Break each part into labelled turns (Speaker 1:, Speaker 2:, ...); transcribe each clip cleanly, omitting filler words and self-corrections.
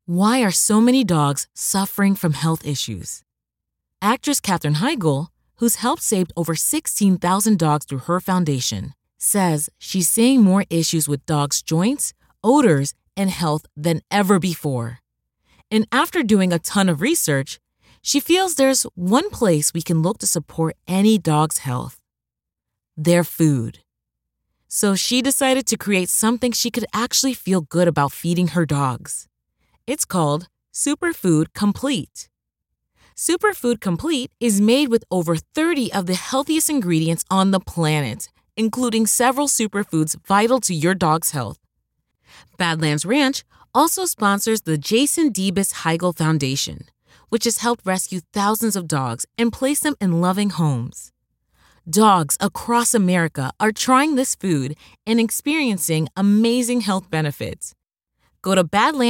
Speaker 1: Why are so many dogs suffering from health issues? Actress Katherine Heigl, who's helped save over 16,000 dogs through her foundation, says she's seeing more issues with dogs' joints, odors, and health than ever before. And after doing a ton of research, she feels there's one place we can look to support any dog's health: their food. So she decided to create something she could actually feel good about feeding her dogs. It's called Superfood Complete. Superfood Complete is made with over 30 of the healthiest ingredients on the planet, including several superfoods vital to your dog's health. Badlands Ranch also sponsors the Jason Debus Heigl Foundation, which has helped rescue thousands of dogs and place them in loving homes. Dogs across America are trying this food and experiencing amazing health benefits. Go to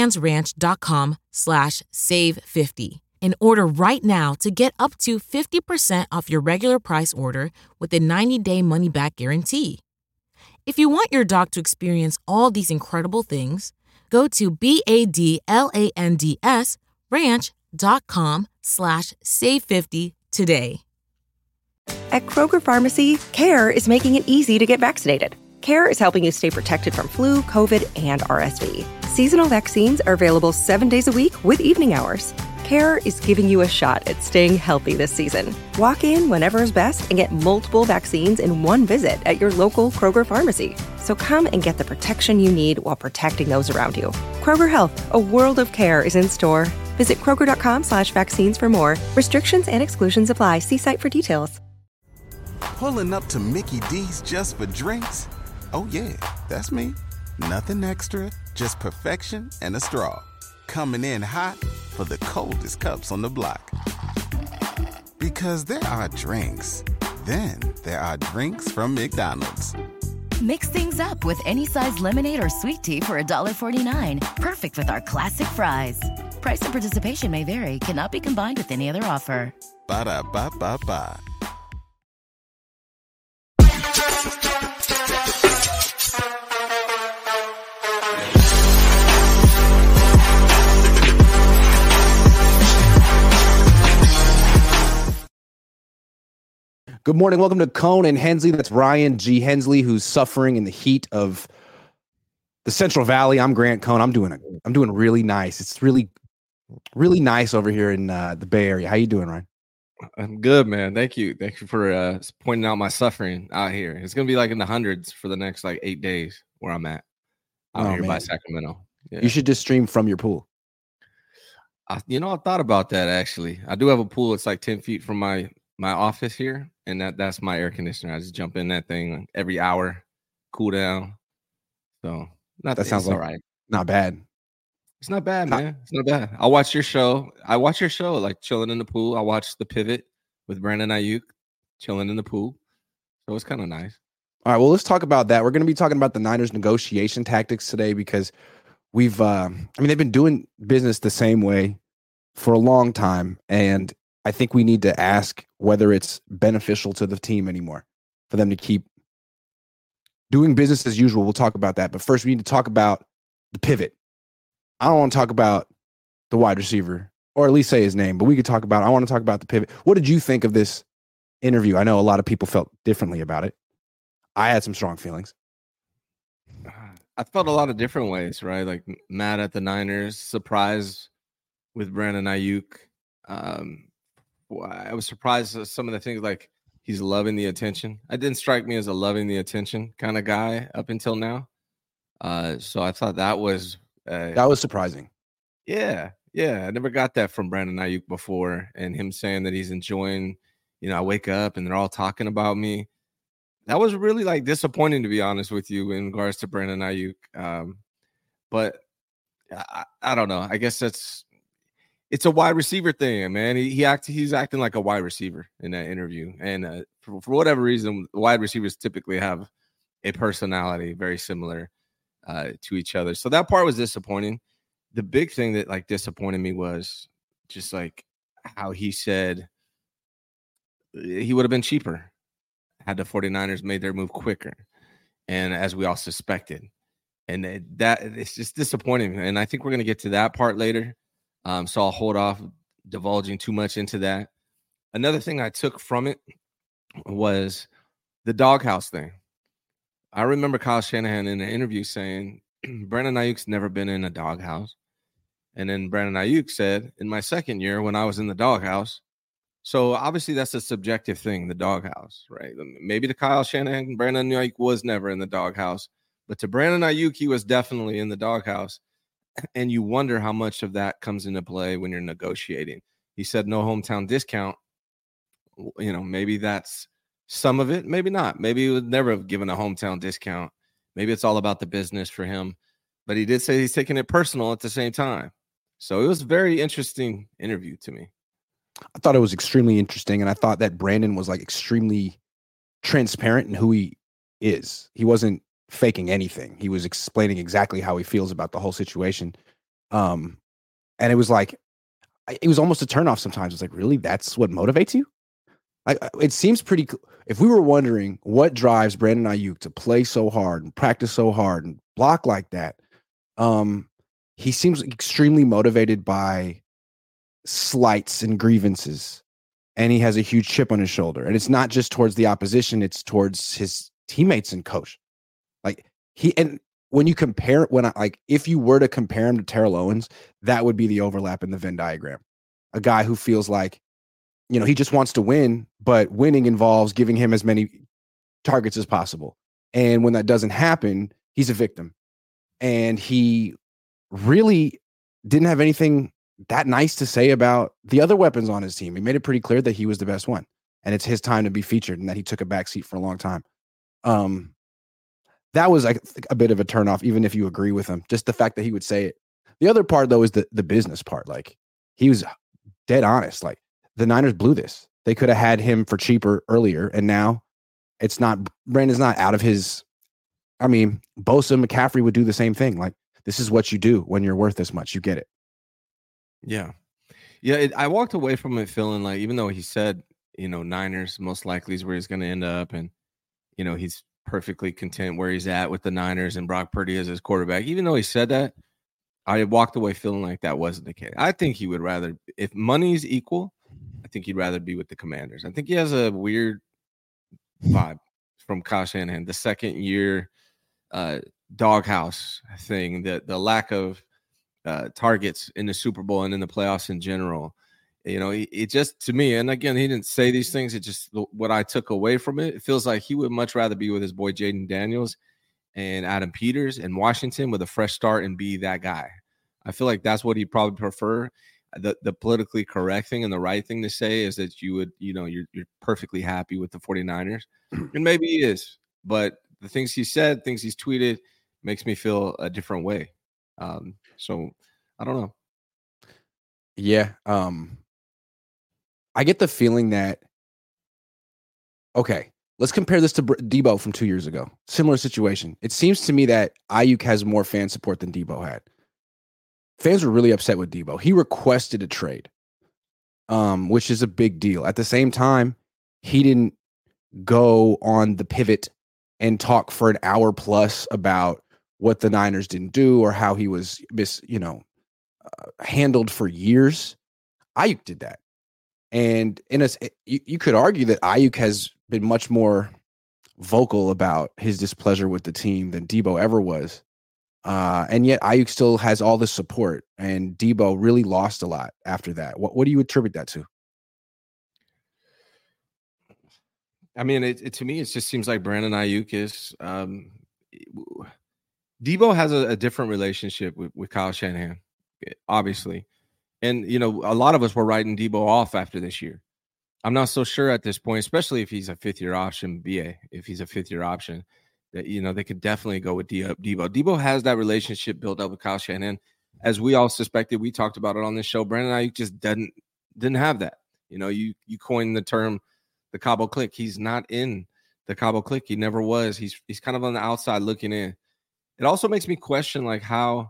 Speaker 1: badlandsranch.com/save50 and order right now to get up to 50% off your regular price order with a 90-day money-back guarantee. If you want your dog to experience all these incredible things, go to badlandsranch.com/save50 today.
Speaker 2: At Kroger Pharmacy, CARE is making it easy to get vaccinated. CARE is helping you stay protected from flu, COVID, and RSV. Seasonal vaccines are available 7 days a week with evening hours. CARE is giving you a shot at staying healthy this season. Walk in whenever is best and get multiple vaccines in one visit at your local Kroger Pharmacy. So come and get the protection you need while protecting those around you. Kroger Health, a world of care, is in store. Visit Kroger.com/vaccines for more. Restrictions and exclusions apply. See site for details.
Speaker 3: Pulling up to Mickey D's just for drinks? Oh yeah, that's me. Nothing extra, just perfection and a straw. Coming in hot for the coldest cups on the block. Because there are drinks. Then there are drinks from McDonald's.
Speaker 4: Mix things up with any size lemonade or sweet tea for $1.49. Perfect with our classic fries. Price and participation may vary. Cannot be combined with any other offer.
Speaker 3: Ba-da-ba-ba-ba.
Speaker 5: Good morning. Welcome to Cone and Hensley. That's Ryan G. Hensley, who's suffering in the heat of the Central Valley. I'm Grant Cone. I'm doing really nice. It's really, really nice over here in the Bay Area. How you doing, Ryan?
Speaker 6: I'm good, man. Thank you. Thank you for pointing out my suffering out here. It's gonna be like in the hundreds for the next 8 days where I'm at out here by Sacramento. Yeah.
Speaker 5: You should just stream from your pool.
Speaker 6: I thought about that actually. I do have a pool. It's like 10 feet from my office here, and that's my air conditioner. I just jump in that thing every hour, cool down. So
Speaker 5: that sounds all right. Not bad.
Speaker 6: It's not bad, man. It's not bad. I watch your show, like chilling in the pool. I watched The Pivot with Brandon Ayuk, chilling in the pool. So it's kind of nice.
Speaker 5: All right, well, let's talk about that. We're going to be talking about the Niners negotiation tactics today because they've been doing business the same way for a long time, and I think we need to ask whether it's beneficial to the team anymore for them to keep doing business as usual. We'll talk about that. But first, we need to talk about the pivot. I don't want to talk about the wide receiver, or at least say his name, but I want to talk about the pivot. What did you think of this interview? I know a lot of people felt differently about it. I had some strong feelings.
Speaker 6: I felt a lot of different ways, right? Like mad at the Niners, surprised with Brandon Ayuk. I was surprised at some of the things, like he's loving the attention. It didn't strike me as a loving the attention kind of guy up until now. So I thought that was
Speaker 5: surprising.
Speaker 6: Yeah. I never got that from Brandon Ayuk before, and him saying that he's enjoying. I wake up and they're all talking about me. That was really disappointing, to be honest with you, in regards to Brandon Ayuk. But I don't know. I guess it's a wide receiver thing, man. He's acting like a wide receiver in that interview. And for whatever reason, wide receivers typically have a personality very similar to each other. So that part was disappointing. The big thing that disappointed me was just how he said he would have been cheaper had the 49ers made their move quicker. And as we all suspected, And that it's just disappointing. And I think we're going to get to that part later. So I'll hold off divulging too much into that. Another thing I took from it was the doghouse thing. I remember Kyle Shanahan in an interview saying, Brandon Ayuk's never been in a doghouse. And then Brandon Ayuk said, in my second year when I was in the doghouse. So obviously that's a subjective thing, the doghouse, right? Maybe to Kyle Shanahan, Brandon Ayuk was never in the doghouse. But to Brandon Ayuk, he was definitely in the doghouse. And you wonder how much of that comes into play when you're negotiating. He said no hometown discount. You know, maybe that's some of it. Maybe not. Maybe he would never have given a hometown discount. Maybe it's all about the business for him. But he did say he's taking it personal at the same time. So it was a very interesting interview to me.
Speaker 5: I thought it was extremely interesting. And I thought that Brandon was like extremely transparent in who he is. He wasn't faking anything. He was explaining exactly how he feels about the whole situation. And it was like, it was almost a turnoff sometimes. It's like, really? That's what motivates you? It seems pretty, if we were wondering what drives Brandon Ayuk to play so hard and practice so hard and block like that, he seems extremely motivated by slights and grievances. And he has a huge chip on his shoulder. And it's not just towards the opposition, it's towards his teammates and coach. And when you compare, if you were to compare him to Terrell Owens, that would be the overlap in the Venn diagram. A guy who feels like, you know, he just wants to win, but winning involves giving him as many targets as possible. And when that doesn't happen, he's a victim. And he really didn't have anything that nice to say about the other weapons on his team. He made it pretty clear that he was the best one and it's his time to be featured and that he took a backseat for a long time. That was like a bit of a turnoff, even if you agree with him, just the fact that he would say it. The other part though, is the business part. Like, he was dead honest. Like, the Niners blew this. They could have had him for cheaper earlier. And now it's not, Brandon's not out of his, I mean, Bosa and McCaffrey would do the same thing. Like, this is what you do when you're worth this much. You get it.
Speaker 6: Yeah. Yeah. I walked away from it feeling like, even though he said, you know, Niners most likely is where he's going to end up. And, you know, he's perfectly content where he's at with the Niners and Brock Purdy as his quarterback. Even though he said that, I walked away feeling like that wasn't the case. I think he would rather, if money's equal, I think he'd rather be with the Commanders. I think he has a weird vibe from Kyle Shanahan, the second year doghouse thing, the lack of targets in the Super Bowl and in the playoffs in general. You know, it just, to me, and again, he didn't say these things. It just, what I took away from it, it feels like he would much rather be with his boy Jaden Daniels and Adam Peters in Washington with a fresh start and be that guy. I feel like that's what he'd probably prefer. The politically correct thing and the right thing to say is that you would, you know, you're perfectly happy with the 49ers. And maybe he is, but the things he said, things he's tweeted makes me feel a different way. So I don't know.
Speaker 5: Yeah. I get the feeling that, okay, let's compare this to Debo from 2 years ago. Similar situation. It seems to me that Ayuk has more fan support than Debo had. Fans were really upset with Debo. He requested a trade, which is a big deal. At the same time, he didn't go on the pivot and talk for an hour plus about what the Niners didn't do or how he was handled for years. Ayuk did that. And you could argue that Ayuk has been much more vocal about his displeasure with the team than Debo ever was. And yet Ayuk still has all the support, and Debo really lost a lot after that. What do you attribute that to?
Speaker 6: I mean, it to me, it just seems like Brandon Ayuk is Debo has a different relationship with Kyle Shanahan, obviously. And, you know, a lot of us were writing Debo off after this year. I'm not so sure at this point, especially if he's a fifth-year option, if he's a fifth-year option, that, you know, they could definitely go with Debo. Debo has that relationship built up with Kyle Shanahan. As we all suspected, we talked about it on this show, Brandon Ayuk just didn't have that. You know, you coined the term the Cabo clique. He's not in the Cabo clique. He never was. He's kind of on the outside looking in. It also makes me question, like, how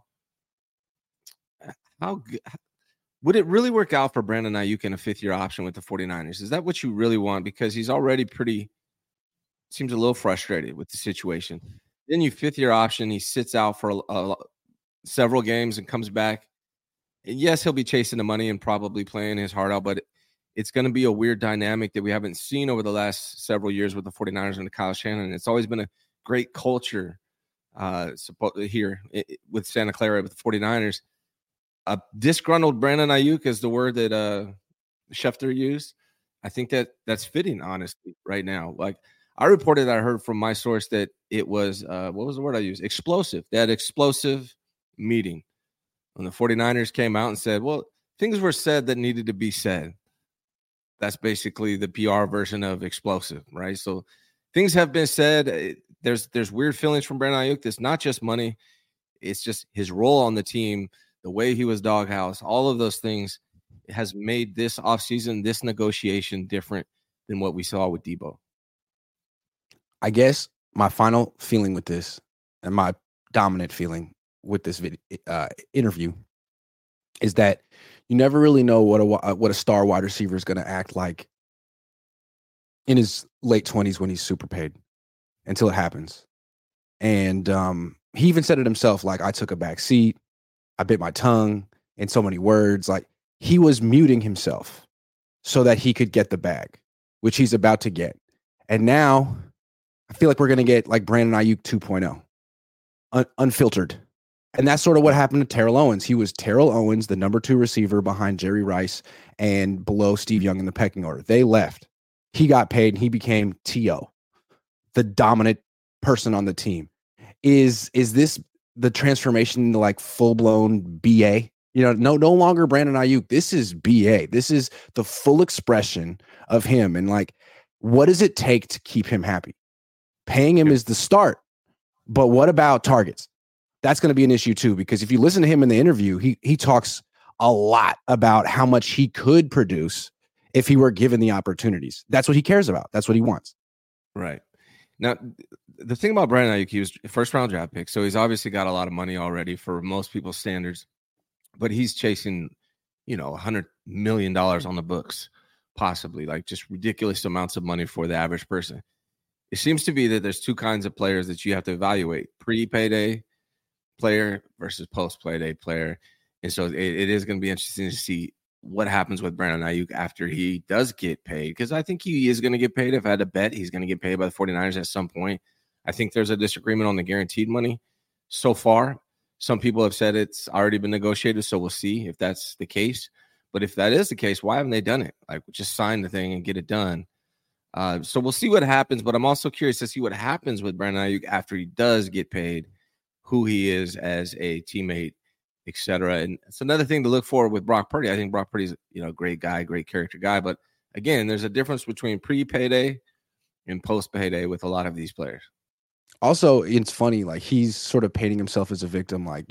Speaker 6: would it really work out for Brandon Ayuk in a fifth-year option with the 49ers? Is that what you really want? Because he's already seems a little frustrated with the situation. Then you fifth year option. He sits out for several games and comes back. And yes, he'll be chasing the money and probably playing his heart out, but it's going to be a weird dynamic that we haven't seen over the last several years with the 49ers and Kyle Shanahan. It's always been a great culture here with Santa Clara with the 49ers. Disgruntled Brandon Ayuk is the word that Schefter used. I think that's fitting, honestly, right now. Like I reported, I heard from my source that it was, what was the word I used? Explosive. They had explosive meeting when the 49ers came out and said, well, things were said that needed to be said. That's basically the PR version of explosive, right? So things have been said. There's weird feelings from Brandon Ayuk. It's not just money. It's just his role on the team, the way he was doghouse, all of those things has made this offseason, this negotiation different than what we saw with Debo.
Speaker 5: I guess my final feeling with this and my dominant feeling with this interview is that you never really know what a star wide receiver is going to act like in his late 20s when he's super paid until it happens. And he even said it himself, like, I took a back seat. I bit my tongue in so many words. Like, he was muting himself so that he could get the bag, which he's about to get. And now I feel like we're going to get like Brandon Ayuk 2.0, unfiltered. And that's sort of what happened to Terrell Owens. He was Terrell Owens, the number 2 receiver behind Jerry Rice and below Steve Young in the pecking order. They left. He got paid and he became T.O., the dominant person on the team. Is this the transformation into like full-blown BA? You know, no longer Brandon Ayuk. This is BA. This is the full expression of him. And like, what does it take to keep him happy? Paying him is the start. But what about targets? That's going to be an issue too, because if you listen to him in the interview, he talks a lot about how much he could produce if he were given the opportunities. That's what he cares about. That's what he wants. Right.
Speaker 6: Now, the thing about Brandon Ayuk, he was a first-round draft pick, so he's obviously got a lot of money already for most people's standards, but he's chasing, $100 million on the books, possibly, like just ridiculous amounts of money for the average person. It seems to be that there's two kinds of players that you have to evaluate: pre-payday player versus post-payday player. And so it is going to be interesting to see what happens with Brandon Ayuk after he does get paid, because I think he is going to get paid. If I had to bet, he's going to get paid by the 49ers at some point. I think there's a disagreement on the guaranteed money so far. Some people have said it's already been negotiated, so we'll see if that's the case. But if that is the case, why haven't they done it? Like, just sign the thing and get it done. So we'll see what happens, but I'm also curious to see what happens with Brandon Ayuk after he does get paid, who he is as a teammate, etc. And it's another thing to look for with Brock Purdy. I think Brock Purdy's a great guy, great character guy. But again, there's a difference between pre-payday and post-payday with a lot of these players.
Speaker 5: Also, it's funny, like he's sort of painting himself as a victim, like,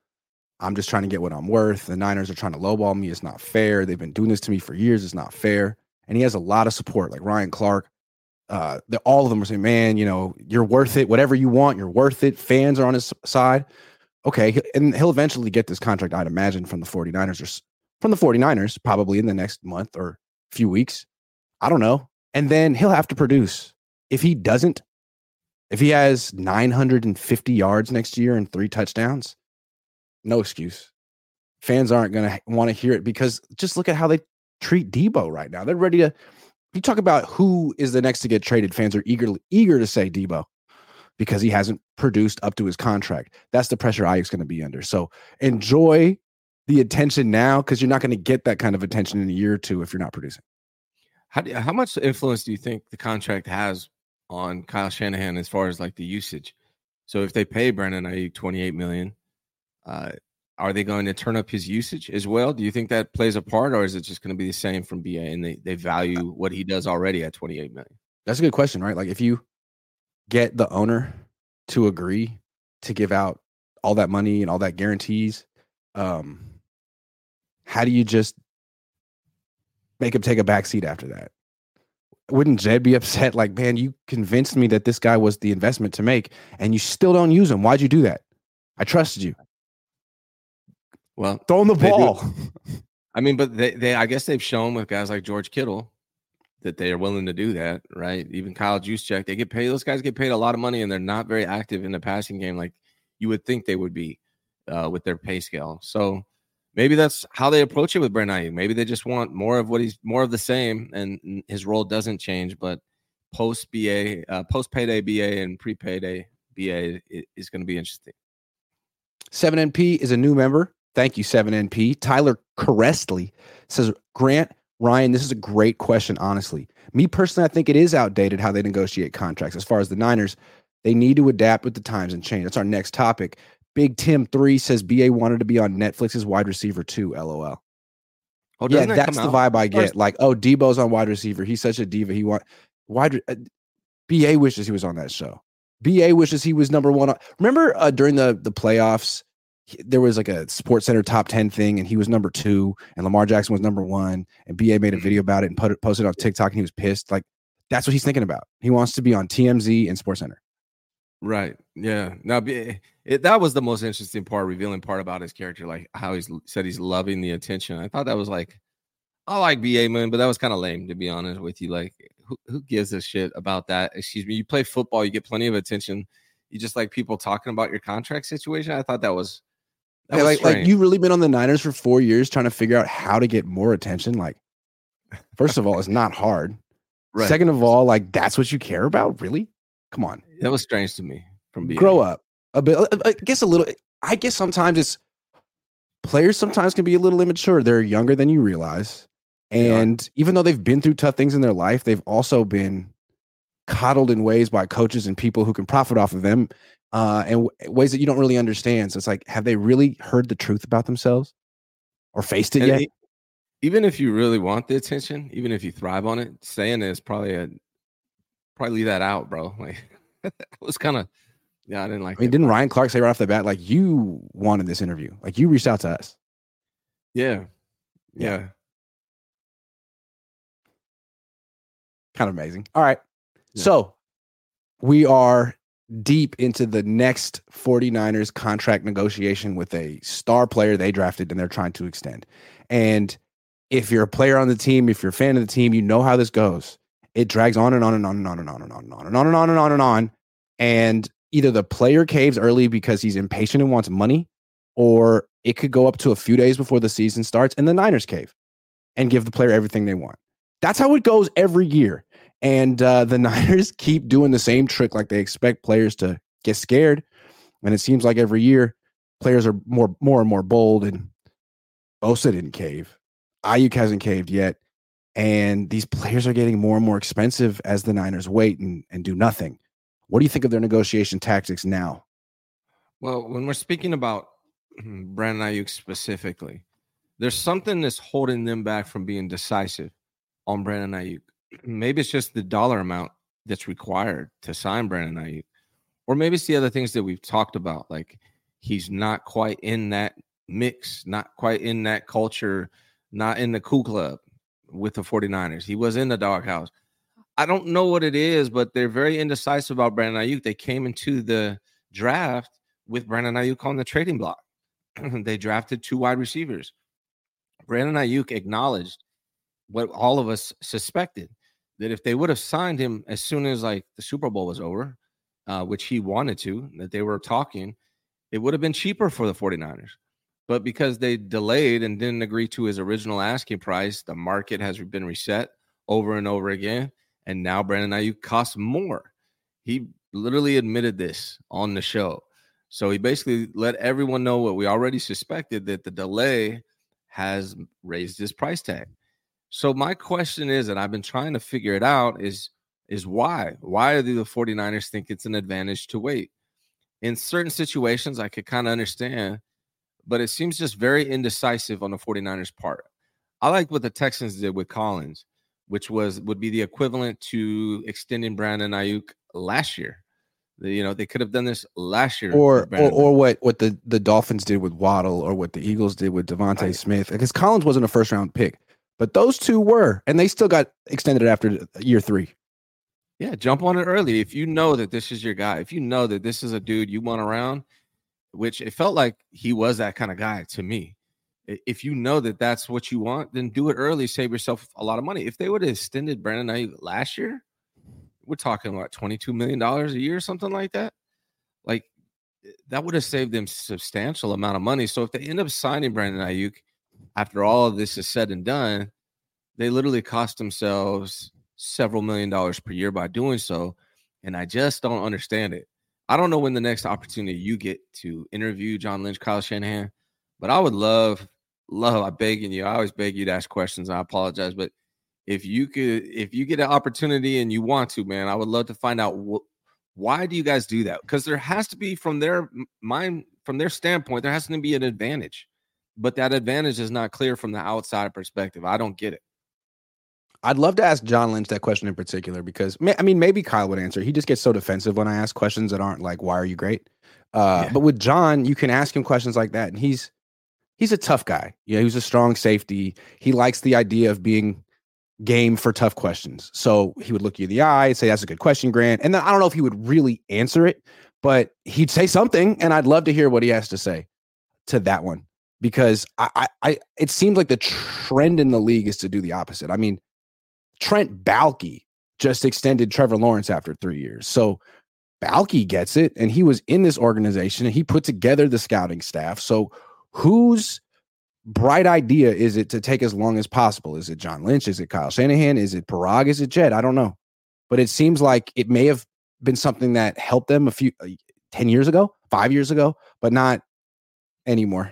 Speaker 5: I'm just trying to get what I'm worth. The Niners are trying to lowball me. It's not fair. They've been doing this to me for years. It's not fair. And he has a lot of support, like Ryan Clark. All of them are saying, man, you're worth it. Whatever you want, you're worth it. Fans are on his side. Okay, and he'll eventually get this contract, I'd imagine, from the 49ers, probably in the next month or few weeks. I don't know. And then he'll have to produce. If he doesn't, if he has 950 yards next year and 3 touchdowns, no excuse. Fans aren't going to want to hear it, because just look at how they treat Debo right now. They're ready to, you talk about who is the next to get traded, fans are eager to say Debo, because he hasn't produced up to his contract. That's the pressure Ayuk's going to be under. So enjoy the attention now, because you're not going to get that kind of attention in a year or two if you're not producing.
Speaker 6: How much influence do you think the contract has on Kyle Shanahan as far as like the usage? So if they pay Brandon Ayuk $28 million, are they going to turn up his usage as well? Do you think that plays a part, or is it just going to be the same from BA and they value what he does already at $28 million?
Speaker 5: That's a good question, right? Like if you get the owner to agree to give out all that money and all that guarantees, how do you just make him take a back seat after that? Wouldn't Jed be upset? Like, man, you convinced me that this guy was the investment to make, and you still don't use him. Why'd you do that? I trusted you.
Speaker 6: Well,
Speaker 5: throw him the ball.
Speaker 6: I mean, but they I guess they've shown with guys like George Kittle that they are willing to do that, right? Even Kyle Juszczyk, they get paid. Those guys get paid a lot of money, and they're not very active in the passing game like you would think they would be with their pay scale. So maybe that's how they approach it with Brandon Aiyuk. Maybe they just want more of more of the same, and his role doesn't change. But post payday BA and pre-payday BA is going to be interesting.
Speaker 5: 7NP is a new member. Thank you, 7NP. Tyler Carestley says, Grant, Ryan, this is a great question, honestly. Me personally, I think it is outdated how they negotiate contracts. As far as the Niners, they need to adapt with the times and change. That's our next topic. Big Tim 3 says BA wanted to be on Netflix's wide receiver too, LOL.
Speaker 6: Oh,
Speaker 5: yeah, that's the vibe I get. Like, oh, Debo's on wide receiver. He's such a diva. BA wishes he was on that show. BA wishes he was number one. Remember during the playoffs, there was like a Sports Center top 10 thing, and he was number 2, and Lamar Jackson was number 1, and BA made a video about it and posted it on TikTok, and he was pissed. Like, that's what he's thinking about. He wants to be on TMZ and Sports Center.
Speaker 6: Right. Yeah. Now, that was the most interesting part, revealing part about his character, like how he said he's loving the attention. I thought that was like, I like BA, man, but that was kind of lame, to be honest with you. Like, who gives a shit about that? Excuse me. You play football, you get plenty of attention. You just like people talking about your contract situation. I thought that was
Speaker 5: like you really been on the Niners for 4 years trying to figure out how to get more attention. Like, first of all, it's not hard. Right. Second of all, like, that's what you care about? Really? Come on.
Speaker 6: That was strange to me. From BA.
Speaker 5: Grow up a bit. I guess sometimes it's players sometimes can be a little immature. They're younger than you realize. And even though they've been through tough things in their life, they've also been coddled in ways by coaches and people who can profit off of them and ways that you don't really understand. So it's like, have they really heard the truth about themselves or faced it yet?
Speaker 6: Even if you really want the attention, even if you thrive on it, saying it is probably leave that out, bro. Like, it was kind of, I didn't like it.
Speaker 5: Didn't Ryan Clark say right off the bat, like, you wanted this interview? Like, you reached out to us.
Speaker 6: Yeah.
Speaker 5: Kind of amazing. All right. Yeah. So we are deep into the next 49ers contract negotiation with a star player they drafted and they're trying to extend. And if you're a player on the team, if you're a fan of the team, you know how this goes. It drags on and on and on and on and on and on and on and on and on and on and on. And either the player caves early because he's impatient and wants money, or it could go up to a few days before the season starts and the Niners cave and give the player everything they want. That's how it goes every year. And the Niners keep doing the same trick. Like, they expect players to get scared. And it seems like every year players are more and more bold. And Bosa didn't cave. Aiyuk hasn't caved yet. And these players are getting more and more expensive as the Niners wait and do nothing. What do you think of their negotiation tactics now?
Speaker 6: Well, when we're speaking about Brandon Aiyuk specifically, there's something that's holding them back from being decisive on Brandon Aiyuk. Maybe it's just the dollar amount that's required to sign Brandon Aiyuk. Or maybe it's the other things that we've talked about, like he's not quite in that mix, not quite in that culture, not in the cool club with the 49ers. He was in the doghouse. I don't know what it is, but they're very indecisive about Brandon Aiyuk. They came into the draft with Brandon Aiyuk on the trading block. They drafted 2 wide receivers. Brandon Aiyuk acknowledged what all of us suspected, that if they would have signed him as soon as like the Super Bowl was over, which he wanted to, that they were talking, it would have been cheaper for the 49ers. But because they delayed and didn't agree to his original asking price, the market has been reset over and over again. And now Brandon Aiyuk costs more. He literally admitted this on the show. So he basically let everyone know what we already suspected, that the delay has raised his price tag. So my question is, and I've been trying to figure it out, is why? Why do the 49ers think it's an advantage to wait? In certain situations, I could kind of understand, but it seems just very indecisive on the 49ers' part. I like what the Texans did with Collins, which would be the equivalent to extending Brandon Aiyuk last year. They could have done this last year.
Speaker 5: Or what the Dolphins did with Waddle, or what the Eagles did with Devontae Smith. Because Collins wasn't a first-round pick. But those 2 were, and they still got extended after year 3.
Speaker 6: Yeah, jump on it early. If you know that this is your guy, if you know that this is a dude you want around, which it felt like he was that kind of guy to me. If you know that that's what you want, then do it early. Save yourself a lot of money. If they would have extended Brandon Ayuk last year, we're talking about $22 million a year, something like that. Like, that would have saved them substantial amount of money. So if they end up signing Brandon Ayuk after all of this is said and done, they literally cost themselves several $1 million per year by doing so. And I just don't understand it. I don't know when the next opportunity you get to interview John Lynch, Kyle Shanahan, but I would love, I'm begging you. I always beg you to ask questions. I apologize. But if you get an opportunity and you want to, man, I would love to find out why do you guys do that? Because there has to be, from their mind, from their standpoint, there has to be an advantage. But that advantage is not clear from the outside perspective. I don't get it.
Speaker 5: I'd love to ask John Lynch that question in particular because, I mean, maybe Kyle would answer. He just gets so defensive when I ask questions that aren't like, why are you great? But with John, you can ask him questions like that. And he's a tough guy. Yeah, he's a strong safety. He likes the idea of being game for tough questions. So he would look you in the eye and say, that's a good question, Grant. And then I don't know if he would really answer it, but he'd say something. And I'd love to hear what he has to say to that one because it seems like the trend in the league is to do the opposite. I mean, Trent Baalke just extended Trevor Lawrence after 3 years. So Baalke gets it, and he was in this organization, and he put together the scouting staff. So whose bright idea is it to take as long as possible? Is it John Lynch? Is it Kyle Shanahan? Is it Parag? Is it Jed? I don't know. But it seems like it may have been something that helped them 10 years ago, 5 years ago, but not anymore.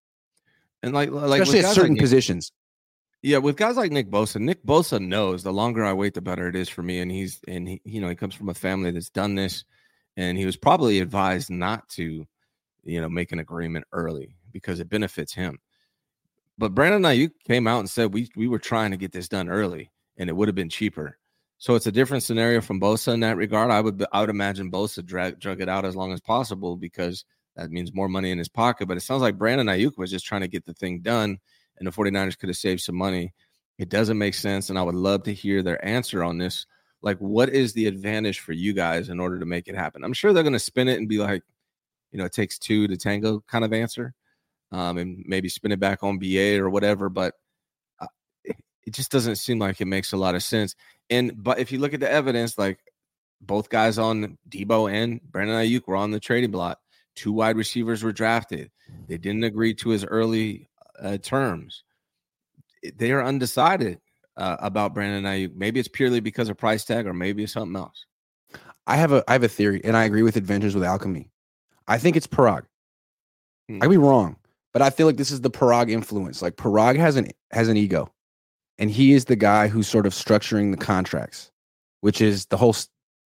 Speaker 6: And like
Speaker 5: especially at certain positions.
Speaker 6: Yeah, with guys like Nick Bosa knows the longer I wait, the better it is for me. And he comes from a family that's done this, and he was probably advised not to, make an agreement early because it benefits him. But Brandon Ayuk came out and said we were trying to get this done early, and it would have been cheaper. So it's a different scenario from Bosa in that regard. I would imagine Bosa drug it out as long as possible because that means more money in his pocket. But it sounds like Brandon Ayuk was just trying to get the thing done, and the 49ers could have saved some money. It doesn't make sense, and I would love to hear their answer on this. Like, what is the advantage for you guys in order to make it happen? I'm sure they're going to spin it and be like, it takes two to tango kind of answer, and maybe spin it back on BA or whatever, but it just doesn't seem like it makes a lot of sense. But if you look at the evidence, like both guys on Debo and Brandon Ayuk were on the trading block. 2 wide receivers were drafted. They didn't agree to his early terms. They are undecided about Brandon Ayuk. Maybe it's purely because of price tag, or maybe it's something else.
Speaker 5: I have a theory, and I agree with Adventures with Alchemy. I think it's Parag. I could be wrong, but I feel like this is the Parag influence. Like Parag has an ego, and he is the guy who's sort of structuring the contracts, which is the whole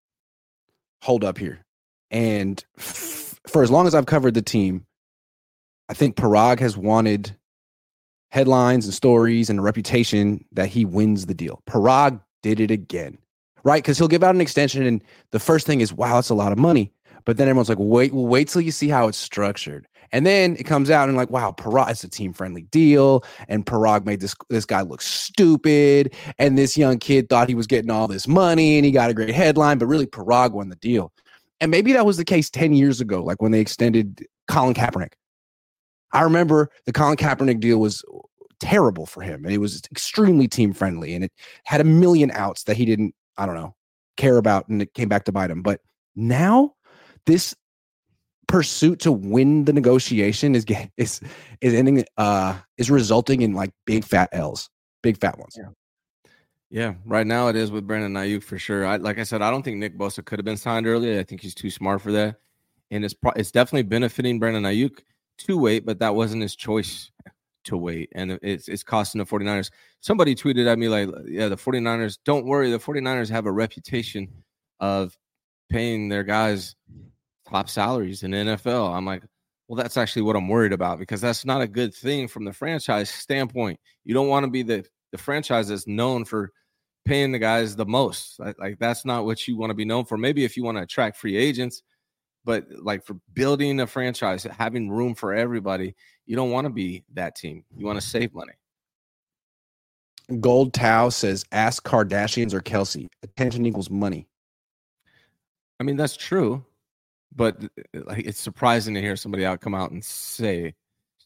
Speaker 5: hold up here. And for as long as I've covered the team, I think Parag has wanted headlines and stories and a reputation that he wins the deal. Parag did it again, right? Because he'll give out an extension, and the first thing is, wow, that's a lot of money. But then everyone's like, wait till you see how it's structured. And then it comes out and like, wow, Parag, it's a team-friendly deal. And Parag made this guy look stupid. And this young kid thought he was getting all this money and he got a great headline, but really Parag won the deal. And maybe that was the case 10 years ago, like when they extended Colin Kaepernick. I remember the Colin Kaepernick deal was terrible for him, and it was extremely team-friendly, and it had a million outs that he didn't, care about, and it came back to bite him. But now this pursuit to win the negotiation is ending, is resulting in like big fat L's, big fat ones.
Speaker 6: Yeah, right now it is with Brandon Ayuk for sure. Like I said, I don't think Nick Bosa could have been signed earlier. I think he's too smart for that, and it's definitely benefiting Brandon Ayuk to wait, but that wasn't his choice to wait, and it's costing the 49ers. Somebody tweeted at me like, yeah, the 49ers, don't worry, the 49ers have a reputation of paying their guys top salaries in the NFL. I'm like, well, that's actually what I'm worried about, because that's not a good thing from the franchise standpoint. You don't want to be the franchise that's known for paying the guys the most. Like that's not what you want to be known for. Maybe if you want to attract free agents, but like for building a franchise, having room for everybody, you don't want to be that team. You want to save money.
Speaker 5: Gold Tao says, ask Kardashians or Kelsey. Attention equals money.
Speaker 6: I mean, that's true, but like it's surprising to hear somebody come out and say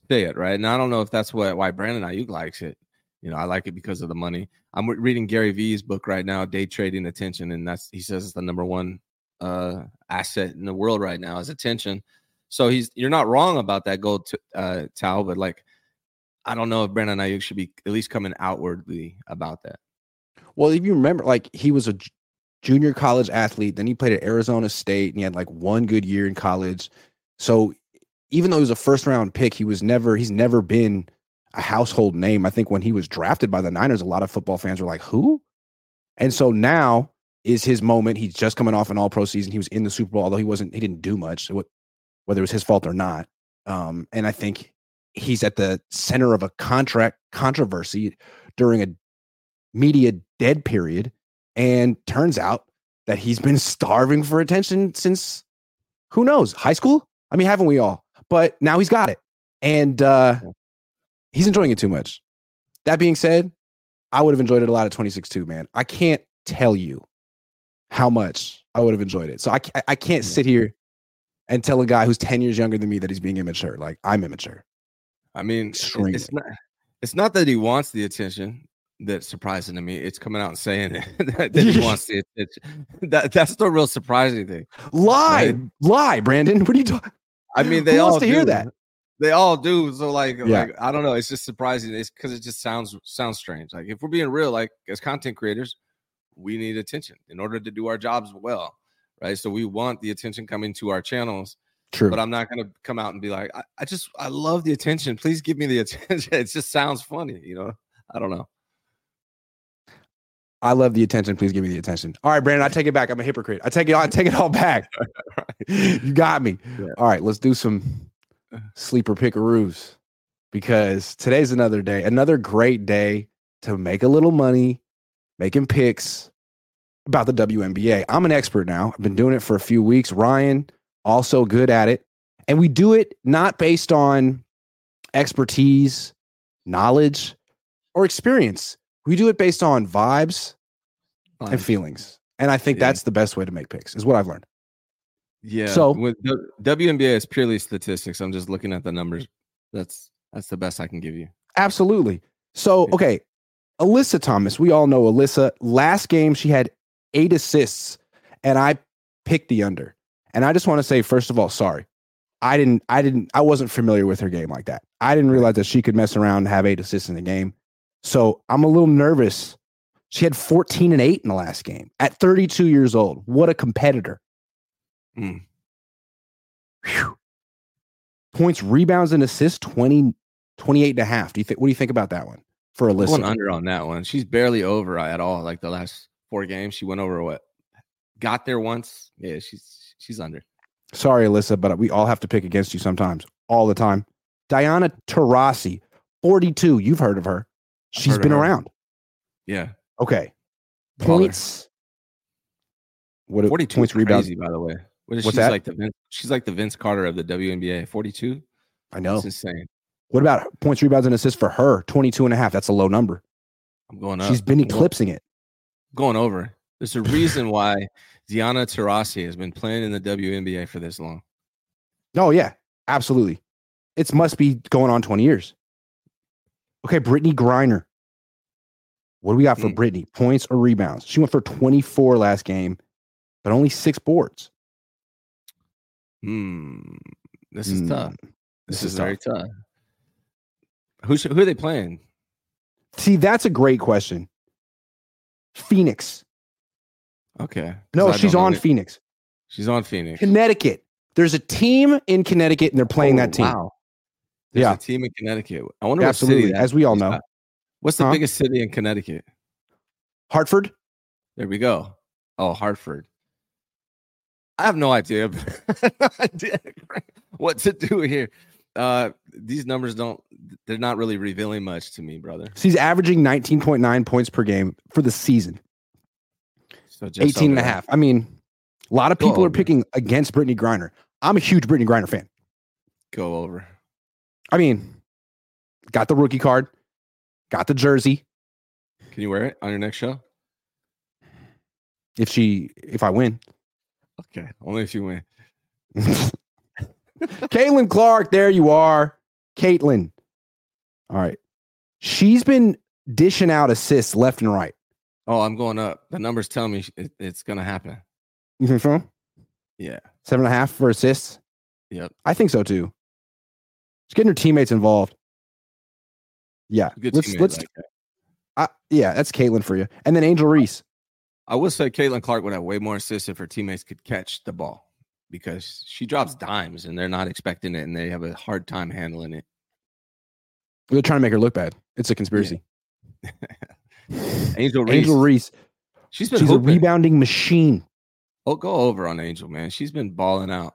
Speaker 6: say it, right? And I don't know if that's why Brandon Ayuk likes it. I like it because of the money. I'm reading Gary Vee's book right now, Day Trading Attention, and he says it's the number one asset in the world right now is attention. So you're not wrong about that goal, Tal, but like I don't know if Brandon Ayuk should be at least coming outwardly about that.
Speaker 5: Well, if you remember, like he was a junior college athlete, then he played at Arizona State, and he had like one good year in college. So even though he was a first-round pick, he's never been a household name. I think when he was drafted by the Niners, a lot of football fans were like, who? And so now is his moment. He's just coming off an all-pro season. He was in the Super Bowl, although he didn't do much, whether it was his fault or not. And I think he's at the center of a contract controversy during a media dead period. And turns out that he's been starving for attention since, who knows, high school? I mean, haven't we all? But now he's got it. And he's enjoying it too much. That being said, I would have enjoyed it a lot at 26-2, man. I can't tell you how much I would have enjoyed it. So I can't sit here and tell a guy who's 10 years younger than me that he's being immature. Like, I'm immature.
Speaker 6: I mean, it's not that he wants the attention that's surprising to me. It's coming out and saying that he wants the attention. That's the real surprising thing.
Speaker 5: Lie, Brandon. What are you talking?
Speaker 6: I mean, they all hear that. They all do. So like I don't know. It's just surprising. It's because it just sounds strange. Like if we're being real, like as content creators, we need attention in order to do our jobs well, right? So we want the attention coming to our channels.
Speaker 5: True.
Speaker 6: But I'm not going to come out and be like, I love the attention. Please give me the attention. It just sounds funny, I don't know.
Speaker 5: I love the attention. Please give me the attention. All right, Brandon, I take it back. I'm a hypocrite. I take it all back. You got me. Yeah. All right, let's do some sleeper pickaroos because today's another day, another great day to make a little money, making picks about the WNBA. I'm an expert now. I've been doing it for a few weeks. Ryan, also good at it. And we do it not based on expertise, knowledge, or experience. We do it based on vibes and feelings. And I think that's the best way to make picks, is what I've learned.
Speaker 6: Yeah. So with WNBA, it's purely statistics. I'm just looking at the numbers. That's the best I can give you.
Speaker 5: Absolutely. So, okay. Alyssa Thomas, we all know Alyssa. Last game, she had 8 assists, and I picked the under. And I just want to say, first of all, sorry. I wasn't familiar with her game like that. I didn't realize that she could mess around and have 8 assists in the game. So I'm a little nervous. She had 14 and 8 in the last game at 32 years old. What a competitor. Points, rebounds, and assists, 28 and a half. What do you think about that one for Alyssa?
Speaker 6: Going under on that one. She's barely over at all. Like the last 4 games, she went over what? Got there once. Yeah, she's under.
Speaker 5: Sorry, Alyssa, but we all have to pick against you sometimes. All the time. Diana Taurasi, 42. You've heard of her. She's been around.
Speaker 6: Yeah.
Speaker 5: Okay. Points.
Speaker 6: What 42
Speaker 5: points, rebounds,
Speaker 6: by the way.
Speaker 5: What's that?
Speaker 6: She's like the Vince Carter of the WNBA. 42.
Speaker 5: I know.
Speaker 6: That's insane.
Speaker 5: What about points, rebounds, and assists for her? 22 and a half. That's a low number.
Speaker 6: I'm going up.
Speaker 5: She's been eclipsing it.
Speaker 6: Going over. There's a reason why Diana Taurasi has been playing in the WNBA for this long.
Speaker 5: Oh, yeah. Absolutely. It must be going on 20 years. Okay, Brittany Griner. What do we got for Brittany? Points or rebounds? She went for 24 last game, but only 6 boards.
Speaker 6: This is tough. This is very tough. Who are they playing?
Speaker 5: See, that's a great question. Phoenix.
Speaker 6: Okay.
Speaker 5: No, she's on Phoenix.
Speaker 6: She's on Phoenix.
Speaker 5: Connecticut. There's a team in Connecticut, and they're playing that team.
Speaker 6: Wow. There's a team in Connecticut. I wonder
Speaker 5: absolutely,
Speaker 6: what city
Speaker 5: as we all know.
Speaker 6: What's the biggest city in Connecticut?
Speaker 5: Hartford.
Speaker 6: There we go. Oh, Hartford. I have no idea what to do here. These numbers they're not really revealing much to me, brother.
Speaker 5: She's averaging 19.9 points per game for the season. So 18 and a half. I mean, a lot of people are picking against Brittany Griner. I'm a huge Brittany Griner fan.
Speaker 6: Go over.
Speaker 5: I mean, got the rookie card, got the jersey.
Speaker 6: Can you wear it on your next show?
Speaker 5: If I win.
Speaker 6: Okay, only if you win.
Speaker 5: Caitlin Clark, there you are. Caitlin. All right. She's been dishing out assists left and right.
Speaker 6: Oh, I'm going up. The numbers tell me it's going to happen.
Speaker 5: You think so?
Speaker 6: Yeah.
Speaker 5: 7.5 for assists?
Speaker 6: Yep.
Speaker 5: I think so too. She's getting her teammates involved. Yeah. Let's yeah, that's Caitlin for you. And then Angel Reese.
Speaker 6: I would say Caitlin Clark would have way more assists if her teammates could catch the ball because she drops dimes and they're not expecting it and they have a hard time handling it.
Speaker 5: They're trying to make her look bad. It's a conspiracy.
Speaker 6: Yeah. Angel
Speaker 5: Reese. She's a rebounding machine.
Speaker 6: Oh, go over on Angel, man. She's been balling out.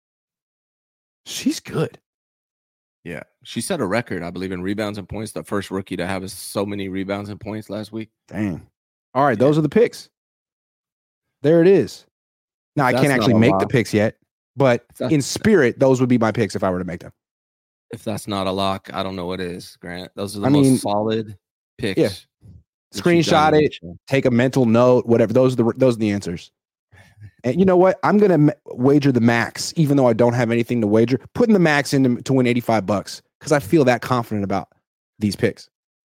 Speaker 5: She's good.
Speaker 6: Yeah. She set a record, I believe, in rebounds and points. The first rookie to have so many rebounds and points last week.
Speaker 5: Dang. All right. Those are the picks. There it is. Now, I can't actually make the picks yet, but in spirit, those would be my picks if I were to make them.
Speaker 6: If that's not a lock, I don't know what is, Grant. Those are the most solid picks.
Speaker 5: Yeah. Screenshot it, take a mental note, whatever. Those are the answers. And you know what? I'm going to wager the max, even though I don't have anything to wager, putting the max in to win $85 because I feel that confident about these picks.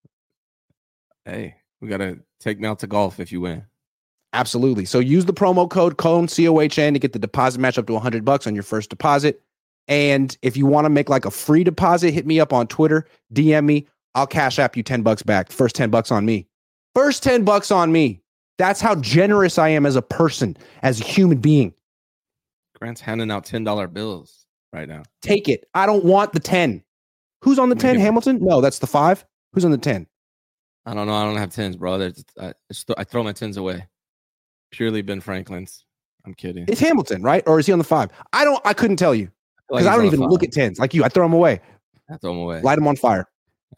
Speaker 6: Hey, we got to take me out to golf if you win.
Speaker 5: Absolutely. So use the promo code COHN, COHN, to get the deposit match up to $100 on your first deposit. And if you want to make like a free deposit, hit me up on Twitter, DM me. I'll cash app you $10 back. First $10 on me. First $10 on me. That's how generous I am as a person, as a human being.
Speaker 6: Grant's handing out $10 bills right now.
Speaker 5: Take it. I don't want the 10. Who's on the 10? Hamilton? No, that's the 5. Who's on the 10?
Speaker 6: I don't know. I don't have 10s, bro. I throw my 10s away. Purely Ben Franklin's. I'm kidding.
Speaker 5: It's Hamilton, right? Or is he on the 5? I couldn't tell you. Because I don't even look at 10s like you. I throw them away. Light them on fire.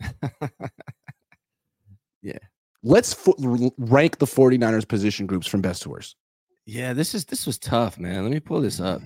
Speaker 6: Yeah.
Speaker 5: Let's rank the 49ers position groups from best to worst.
Speaker 6: Yeah, this was tough, man. Let me pull this up.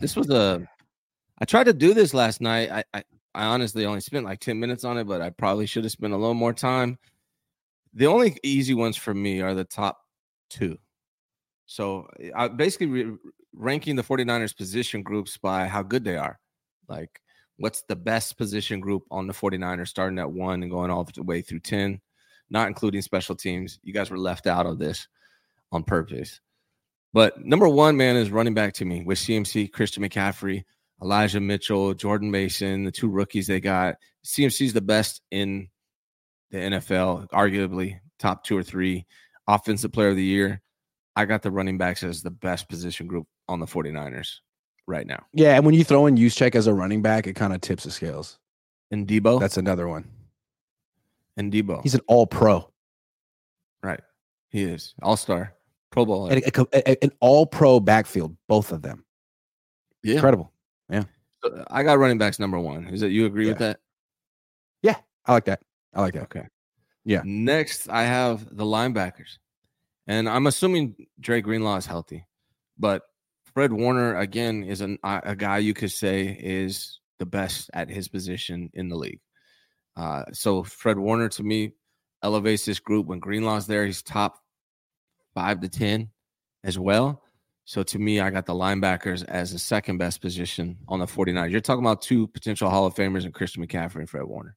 Speaker 6: I tried to do this last night. I honestly only spent like 10 minutes on it, but I probably should have spent a little more time. The only easy ones for me are the top 2. So I basically ranking the 49ers position groups by how good they are. Like, what's the best position group on the 49ers starting at 1 and going all the way through 10, not including special teams. You guys were left out of this on purpose. But number 1, man, is running back to me with CMC, Christian McCaffrey, Elijah Mitchell, Jordan Mason, the 2 rookies they got. CMC's the best in the NFL, arguably top 2 or 3. Offensive player of the year. I got the running backs as the best position group on the 49ers right now.
Speaker 5: Yeah, and when you throw in Juszczyk as a running back, it kind of tips the scales.
Speaker 6: And Debo?
Speaker 5: That's another one.
Speaker 6: And Debo.
Speaker 5: He's an all-pro.
Speaker 6: Right. He is. All-star. Pro Bowl.
Speaker 5: An all-pro backfield, both of them.
Speaker 6: Yeah.
Speaker 5: Incredible. Yeah.
Speaker 6: So I got running backs number 1. Is it you agree with that?
Speaker 5: Yeah, I like that.
Speaker 6: Okay.
Speaker 5: Yeah.
Speaker 6: Next, I have the linebackers. And I'm assuming Dre Greenlaw is healthy. But Fred Warner, again, is a guy you could say is the best at his position in the league. So Fred Warner, to me, elevates this group. When Greenlaw's there, he's top 5 to 10 as well. So to me, I got the linebackers as the second best position on the 49ers. You're talking about 2 potential Hall of Famers in Christian McCaffrey and Fred Warner.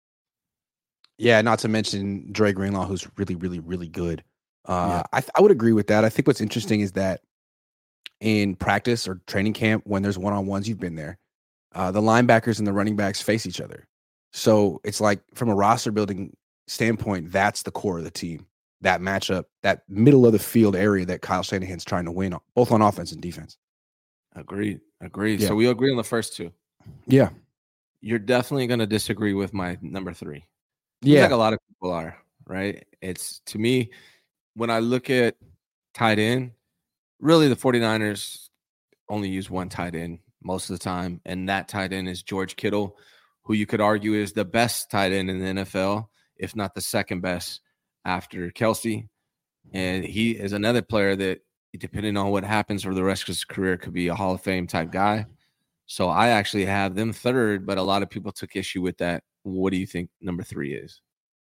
Speaker 5: Yeah, not to mention Dre Greenlaw, who's really, really, really good. I would agree with that. I think what's interesting is that in practice or training camp, when there's one-on-ones, you've been there, the linebackers and the running backs face each other. So it's like from a roster building standpoint, that's the core of the team. That matchup, that middle of the field area that Kyle Shanahan's trying to win, both on offense and defense.
Speaker 6: Agreed.
Speaker 5: Yeah.
Speaker 6: So we agree on the first 2.
Speaker 5: Yeah.
Speaker 6: You're definitely going to disagree with my number 3.
Speaker 5: Yeah.
Speaker 6: Like a lot of people are, right? It's, to me, when I look at tight end, really the 49ers only use 1 tight end most of the time, and that tight end is George Kittle, who you could argue is the best tight end in the NFL, if not the second best after Kelsey. And he is another player that, depending on what happens for the rest of his career, could be a Hall of Fame type guy. So I actually have them 3rd, but a lot of people took issue with that. What do you think number 3 is?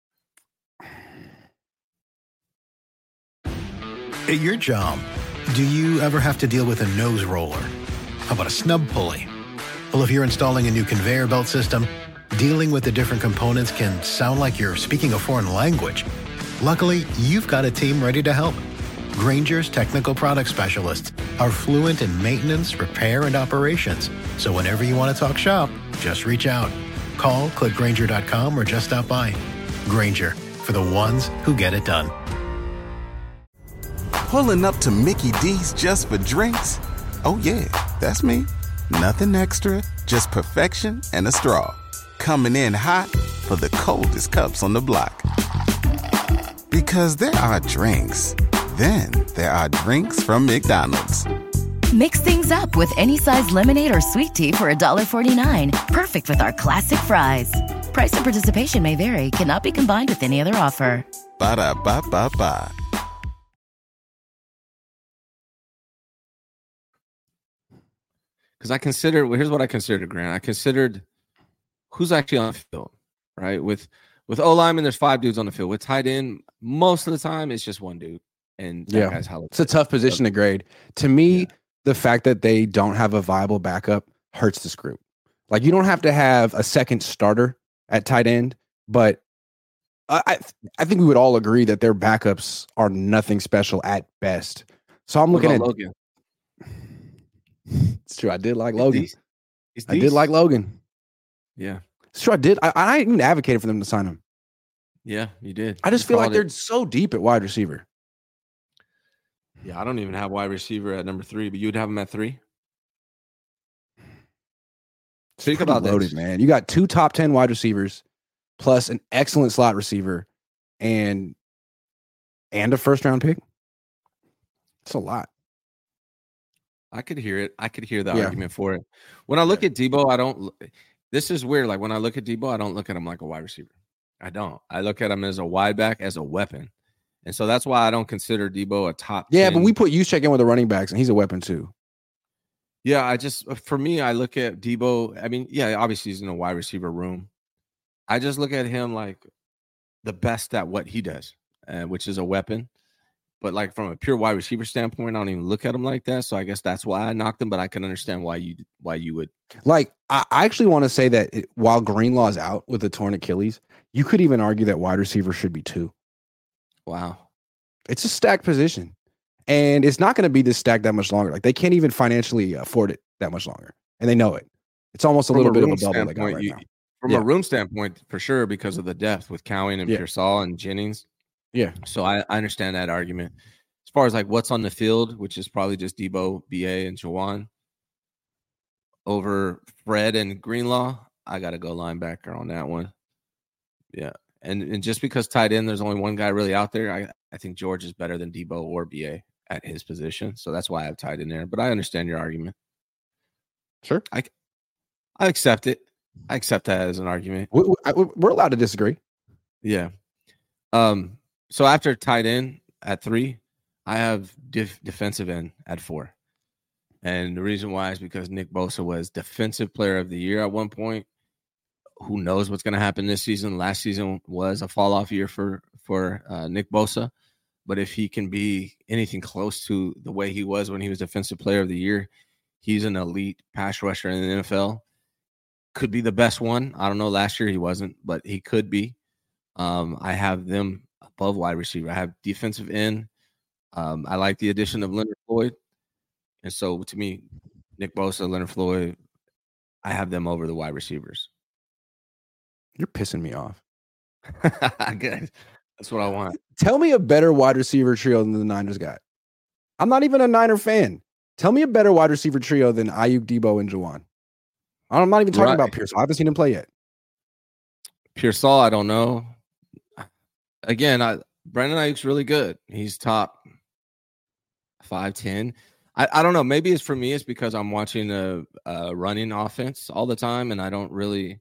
Speaker 7: At your job, do you ever have to deal with a nose roller? How about a snub pulley? Well, if you're installing a new conveyor belt system, Dealing with the different components can sound like you're speaking a foreign language. Luckily, you've got a team ready to help. Grainger's technical product specialists are fluent in maintenance, repair, and operations. So whenever you want to talk shop, just reach out. Call, click Grainger.com, or just stop by. Grainger, for the ones who get it done.
Speaker 3: Pulling up to Mickey D's just for drinks? Oh yeah, that's me. Nothing extra, just perfection and a straw. Coming in hot for the coldest cups on the block. Because there are drinks. Then there are drinks from McDonald's.
Speaker 4: Mix things up with any size lemonade or sweet tea for $1.49. Perfect with our classic fries. Price and participation may vary. Cannot be combined with any other offer.
Speaker 3: Ba-da-ba-ba-ba.
Speaker 6: Because here's what I considered, Grant. I considered who's actually on the field, right? With O-lineman, there's 5 dudes on the field. With tight end, most of the time, it's just one dude. And that guy's hella
Speaker 5: it's a tough position to grade. To me, the fact that they don't have a viable backup hurts this group. Like, you don't have to have a second starter at tight end, but I think we would all agree that their backups are nothing special at best. So I'm looking at
Speaker 6: Logan.
Speaker 5: It's true. I did like Logan.
Speaker 6: I
Speaker 5: did like Logan.
Speaker 6: Yeah.
Speaker 5: It's true. I did. I even advocated for them to sign him.
Speaker 6: Yeah, you did.
Speaker 5: I just feel like they're so deep at wide receiver.
Speaker 6: Yeah, I don't even have wide receiver at number 3, but you'd have him at 3. Think about
Speaker 5: loaded, man. You got 2 top 10 wide receivers, plus an excellent slot receiver, and a first round pick. It's a lot.
Speaker 6: I could hear it. I could hear the argument for it. When I look at Debo, this is weird. Like, when I look at Debo, I don't look at him like a wide receiver. I don't. I look at him as a wide back, as a weapon. And so that's why I don't consider Debo a top 10.
Speaker 5: But we put Juszczyk in with the running backs, and he's a weapon too.
Speaker 6: Yeah, for me, I look at Debo. I mean, yeah, obviously he's in a wide receiver room. I just look at him like the best at what he does, which is a weapon. But like, from a pure wide receiver standpoint, I don't even look at him like that. So I guess that's why I knocked him. But I can understand why you would. Like,
Speaker 5: I actually want to say that while Greenlaw's out with a torn Achilles, you could even argue that wide receiver should be 2.
Speaker 6: Wow.
Speaker 5: It's a stacked position. And it's not going to be this stacked that much longer. Like, they can't even financially afford it that much longer. And they know it. It's almost a little bit of a bubble they got right now.
Speaker 6: From a room standpoint, for sure, because of the depth with Cowing and Pearsall and Jennings.
Speaker 5: Yeah.
Speaker 6: So I understand that argument. As far as like what's on the field, which is probably just Debo, BA, and Juwan over Fred and Greenlaw, I got to go linebacker on that one. Yeah. And just because tight end, there's only one guy really out there, I think George is better than Debo or BA at his position. So that's why I have tight end there. But I understand your argument.
Speaker 5: Sure.
Speaker 6: I accept it. I accept that as an argument.
Speaker 5: We're allowed to disagree.
Speaker 6: Yeah. So after tight end at 3, I have defensive end at 4. And the reason why is because Nick Bosa was defensive player of the year at one point. Who knows what's going to happen this season? Last season was a fall off year for Nick Bosa. But if he can be anything close to the way he was when he was defensive player of the year, he's an elite pass rusher in the NFL. Could be the best one. I don't know. Last year he wasn't, but he could be. I have them above wide receiver. I have defensive end. I like the addition of Leonard Floyd. And so to me, Nick Bosa, Leonard Floyd, I have them over the wide receivers.
Speaker 5: You're pissing me off.
Speaker 6: Good. That's what I want.
Speaker 5: Tell me a better wide receiver trio than the Niners got. I'm not even a Niner fan. Tell me a better wide receiver trio than Ayuk, Debo, and Juwan. I'm not even talking about Pearsall. I haven't seen him play yet.
Speaker 6: Pearsall, I don't know. Again, Brandon Ayuk's really good. He's top 5'10". I don't know. Maybe it's for me. It's because I'm watching a running offense all the time, and I don't really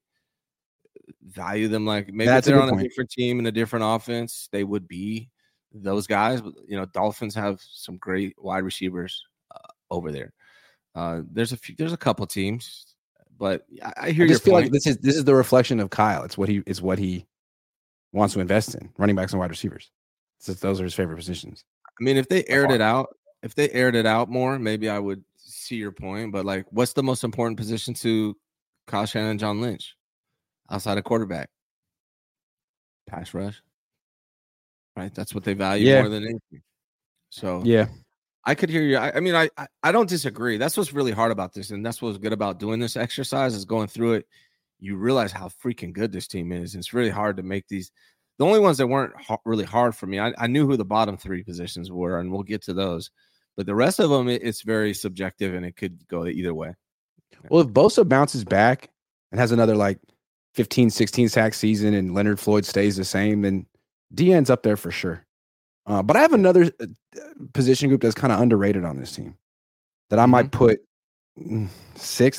Speaker 6: value them. Like, maybe if they're on a different team and a different offense, they would be those guys. But, Dolphins have some great wide receivers over there. There's a couple teams, but I hear. I just feel
Speaker 5: like this is the reflection of Kyle. It's what he wants to invest in: running backs and wide receivers. Those are his favorite positions.
Speaker 6: I mean, if they aired it out more, maybe I would see your point. But like, what's the most important position to Kyle Shanahan and John Lynch? outside of quarterback? Pass rush. Right? That's what they value more than anything. So
Speaker 5: yeah,
Speaker 6: I could hear you. I mean, I don't disagree. That's what's really hard about this, and that's what's good about doing this exercise is going through it. You realize how freaking good this team is. It's really hard to make these. The only ones that weren't really hard for me, I knew who the bottom three positions were, and we'll get to those. But the rest of them, it's very subjective, and it could go either way.
Speaker 5: Well, if Bosa bounces back and has another like 15, 16 sack season and Leonard Floyd stays the same, then DN's up there for sure. But I have another position group that's kind of underrated on this team that I might put sixth.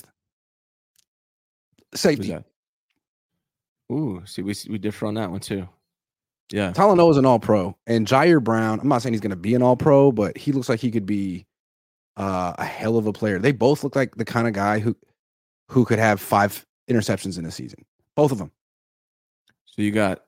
Speaker 5: Safety.
Speaker 6: Ooh, see, we differ on that one too. Yeah.
Speaker 5: Talanoa is an all-pro, and Jair Brown, I'm not saying he's going to be an all-pro, but he looks like he could be a hell of a player. They both look like the kind of guy who could have 5 interceptions in a season. Both of them.
Speaker 6: So you got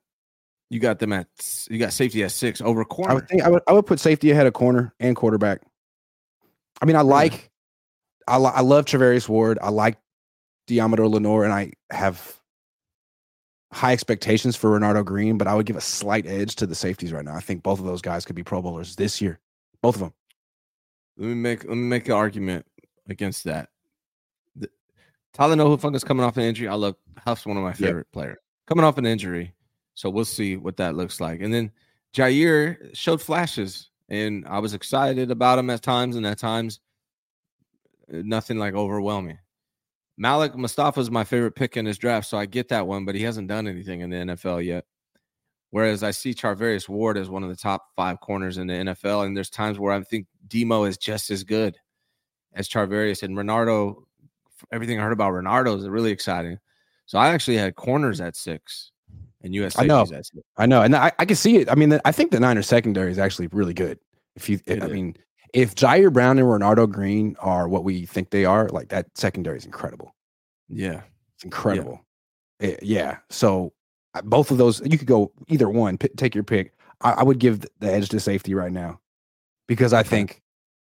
Speaker 6: safety at 6 over corner.
Speaker 5: I would put safety ahead of corner and quarterback. I mean, I love Charvarius Ward. I like Deommodore Lenoir, and I have high expectations for Renardo Green, but I would give a slight edge to the safeties right now. I think both of those guys could be Pro Bowlers this year. Both of them.
Speaker 6: Let me make an argument against that. Talanoa Hufanga's coming off an injury. I love Huff's one of my favorite players. Coming off an injury, so we'll see what that looks like. And then Jair showed flashes, and I was excited about him at times, and at times nothing like overwhelming. Malik Mustafa is my favorite pick in his draft, so I get that one, but he hasn't done anything in the NFL yet. Whereas I see Charvarius Ward as one of the top 5 corners in the NFL, and there's times where I think Demo is just as good as Charvarius. And Renardo, everything I heard about Renardo is really exciting. So I actually had corners at 6 and US safeties at 6.
Speaker 5: I know, and I can see it. I mean, I think the Niners secondary is actually really good. If Jair Brown and Renardo Green are what we think they are, like that secondary is incredible.
Speaker 6: Yeah.
Speaker 5: It's incredible. Yeah. So both of those, you could go either one, take your pick. I would give the edge to safety right now because I think,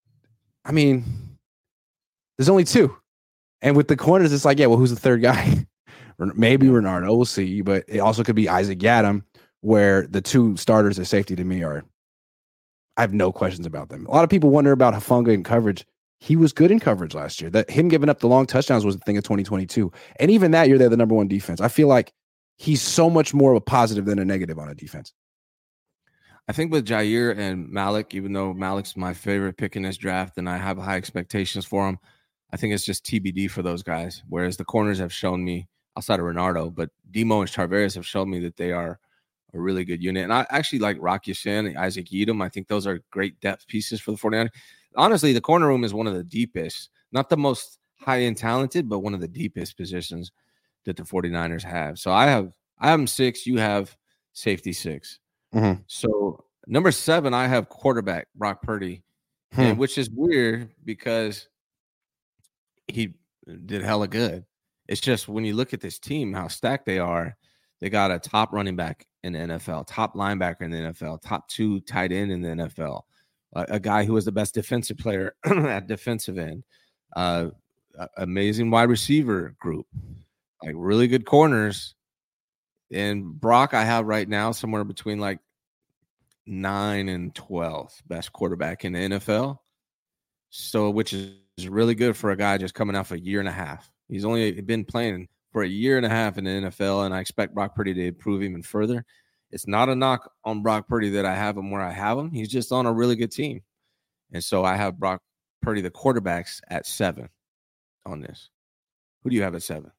Speaker 5: there's only 2. And with the corners, it's like, yeah, well, who's the third guy? Maybe Renardo, we'll see. But it also could be Isaac Yiadom, where the 2 starters at safety to me I have no questions about them. A lot of people wonder about Hufanga in coverage. He was good in coverage last year. Him giving up the long touchdowns was the thing of 2022. And even that year, they're the number 1 defense. I feel like he's so much more of a positive than a negative on a defense.
Speaker 6: I think with Jair and Malik, even though Malik's my favorite pick in this draft and I have high expectations for him, I think it's just TBD for those guys. Whereas the corners have shown me, outside of Renardo, but Demo and Charvarius have shown me that they are a really good unit. And I actually like Rock Ya-Sin and Isaac Yiadom. I think those are great depth pieces for the 49ers. Honestly, the corner room is one of the deepest, not the most high-end talented, but one of the deepest positions that the 49ers have. So I have 6. You have safety 6.
Speaker 5: Mm-hmm.
Speaker 6: So number 7, I have quarterback Brock Purdy, which is weird because he did hella good. It's just when you look at this team, how stacked they are, they got a top running back in the NFL, top linebacker in the NFL, top 2 tight end in the NFL, a guy who was the best defensive player at defensive end, amazing wide receiver group, like really good corners. And Brock, I have right now somewhere between like 9 and 12 best quarterback in the NFL. So, which is really good for a guy just coming off a year and a half. He's only been playing for a year and a half in the NFL, and I expect Brock Purdy to improve even further. It's not a knock on Brock Purdy that I have him where I have him. He's just on a really good team. And so I have Brock Purdy, the quarterbacks, at 7 on this. Who do you have at 7?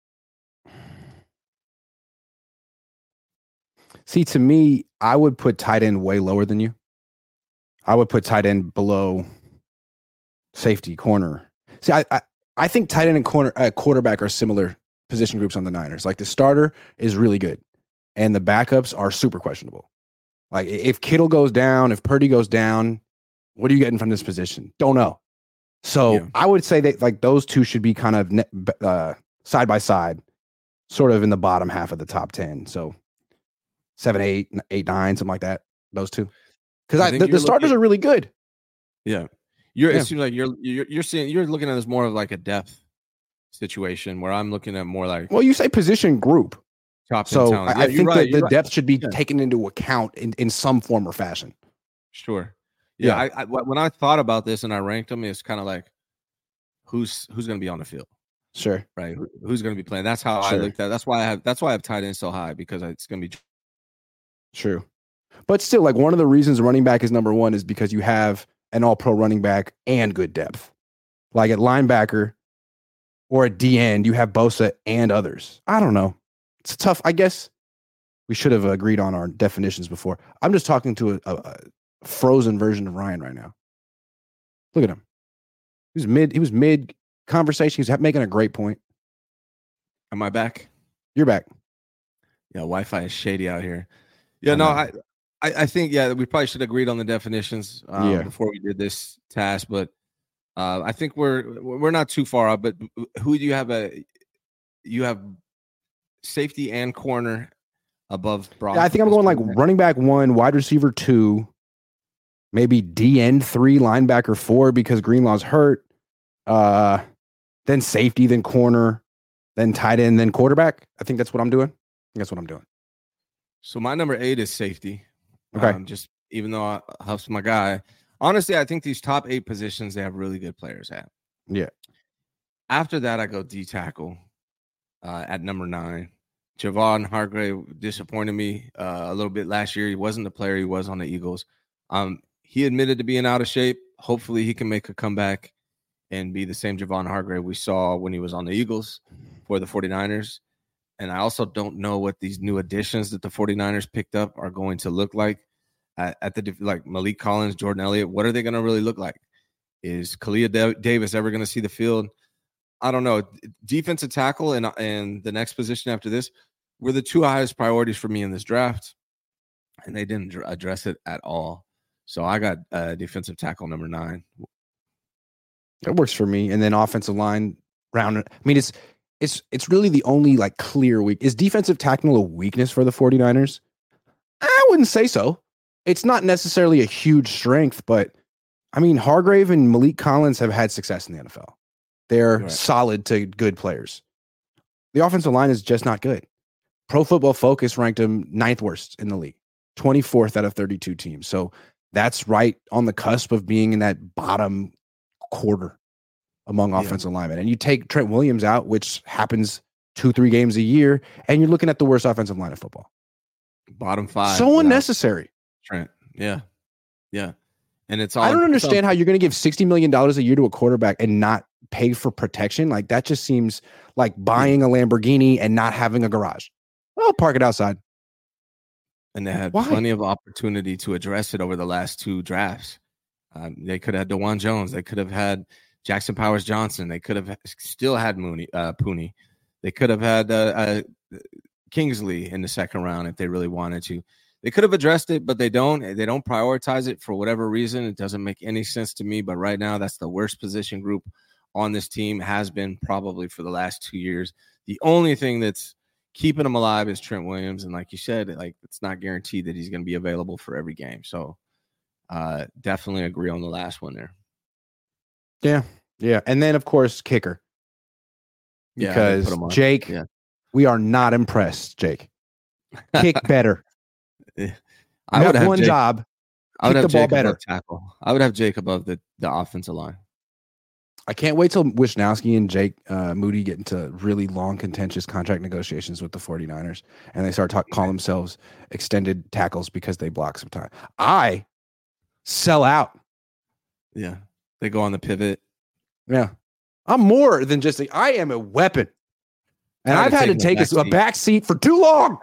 Speaker 5: See, to me, I would put tight end way lower than you. I would put tight end below safety, corner. See, I think tight end and quarterback are similar position groups on the Niners. Like the starter is really good, and the backups are super questionable. Like if Kittle goes down, if Purdy goes down, what are you getting from this position? Don't know. So I would say that like those 2 should be kind of side by side, sort of in the bottom half of the top 10. So 7, 8, 9, something like that. Those 2, because the starters are really good.
Speaker 6: Yeah. It seems like you're looking at this more of like a depth situation where I'm looking at more like,
Speaker 5: well, you say position group. So
Speaker 6: talent.
Speaker 5: I think that the depth should be
Speaker 6: Yeah.
Speaker 5: taken into account in some form or fashion.
Speaker 6: Sure. Yeah. When I thought about this and I ranked them, it's kind of like who's going to be on the field,
Speaker 5: Sure.
Speaker 6: right? Who's going to be playing? That's how I looked at it. That's why I have tight end so high, because it's going to be
Speaker 5: true. But still, like, one of the reasons running back is number one is because you have an all-pro running back and good depth. Like at linebacker or at D end, you have Bosa and others. I don't know. It's tough. I guess we should have agreed on our definitions before. I'm just talking to a frozen version of Ryan right now. Look at him. He was mid conversation. He's making a great point.
Speaker 6: Am I back?
Speaker 5: You're back.
Speaker 6: Yeah, Wi-Fi is shady out here. Yeah, no, I think we probably should have agreed on the definitions before we did this task, but I think we're not too far out. But who do you have? You have safety and corner above Brock.
Speaker 5: Yeah, I think I'm going like running back 1, wide receiver 2, maybe D end 3, linebacker 4 because Greenlaw's hurt. Then safety, then corner, then tight end, then quarterback. I think that's what I'm doing.
Speaker 6: So my number 8 is safety.
Speaker 5: Okay.
Speaker 6: Just even though Huff's my guy, honestly, I think these top 8 positions they have really good players at.
Speaker 5: Yeah.
Speaker 6: After that, I go D tackle at number 9. Javon Hargrave disappointed me a little bit last year. He wasn't the player he was on the Eagles. He admitted to being out of shape. Hopefully, he can make a comeback and be the same Javon Hargrave we saw when he was on the Eagles for the 49ers. And I also don't know what these new additions that the 49ers picked up are going to look like at the like Malik Collins, Jordan Elliott. What are they going to really look like? Is Kalia Davis ever going to see the field? I don't know. Defensive tackle and the next position after this were the 2 highest priorities for me in this draft, and they didn't address it at all. So I got defensive tackle number 9.
Speaker 5: That works for me. And then offensive line round. I mean, it's really the only like clear weak. Is defensive tackle a weakness for the 49ers? I wouldn't say so. It's not necessarily a huge strength, but I mean, Hargrave and Malik Collins have had success in the NFL. They're solid to good players. The offensive line is just not good. Pro Football Focus ranked them 9th worst in the league, 24th out of 32 teams. So that's right on the cusp of being in that bottom quarter among offensive linemen. And you take Trent Williams out, which happens 2-3 games a year, and you're looking at the worst offensive line of football.
Speaker 6: Bottom 5.
Speaker 5: So unnecessary.
Speaker 6: Trent. Yeah. And it's all.
Speaker 5: I don't understand how you're going to give $60 million a year to a quarterback and not pay for protection. Like, that just seems like buying a Lamborghini and not having a garage. Well, park it outside.
Speaker 6: And they had plenty of opportunity to address it over the last 2 drafts. They could have had DeJuan Jones. They could have had Jackson Powers Johnson. They could have still had Pooney. They could have had Kingsley in the second round if they really wanted to. They could have addressed it, but they don't. They don't prioritize it for whatever reason. It doesn't make any sense to me. But right now, that's the worst position group on this team, has been probably for the last 2 years. The only thing that's keeping them alive is Trent Williams. And like you said, like, it's not guaranteed that he's going to be available for every game. So definitely agree on the last one there. Yeah. And then, of course, kicker. Because Jake, we are not impressed, Jake. Kick better. I would have
Speaker 5: one
Speaker 6: Jake,
Speaker 5: job.
Speaker 6: I would have
Speaker 5: the ball
Speaker 6: Jake
Speaker 5: better.
Speaker 6: Above tackle. I would have Jake above the offensive line.
Speaker 5: I can't wait till Wisnowski and Jake Moody get into really long, contentious contract negotiations with the 49ers, and they start call themselves extended tackles because they block some time. I sell out.
Speaker 6: Yeah. They go on the pivot.
Speaker 5: Yeah. I'm more than just I am a weapon. And I've had to take a back seat for too long.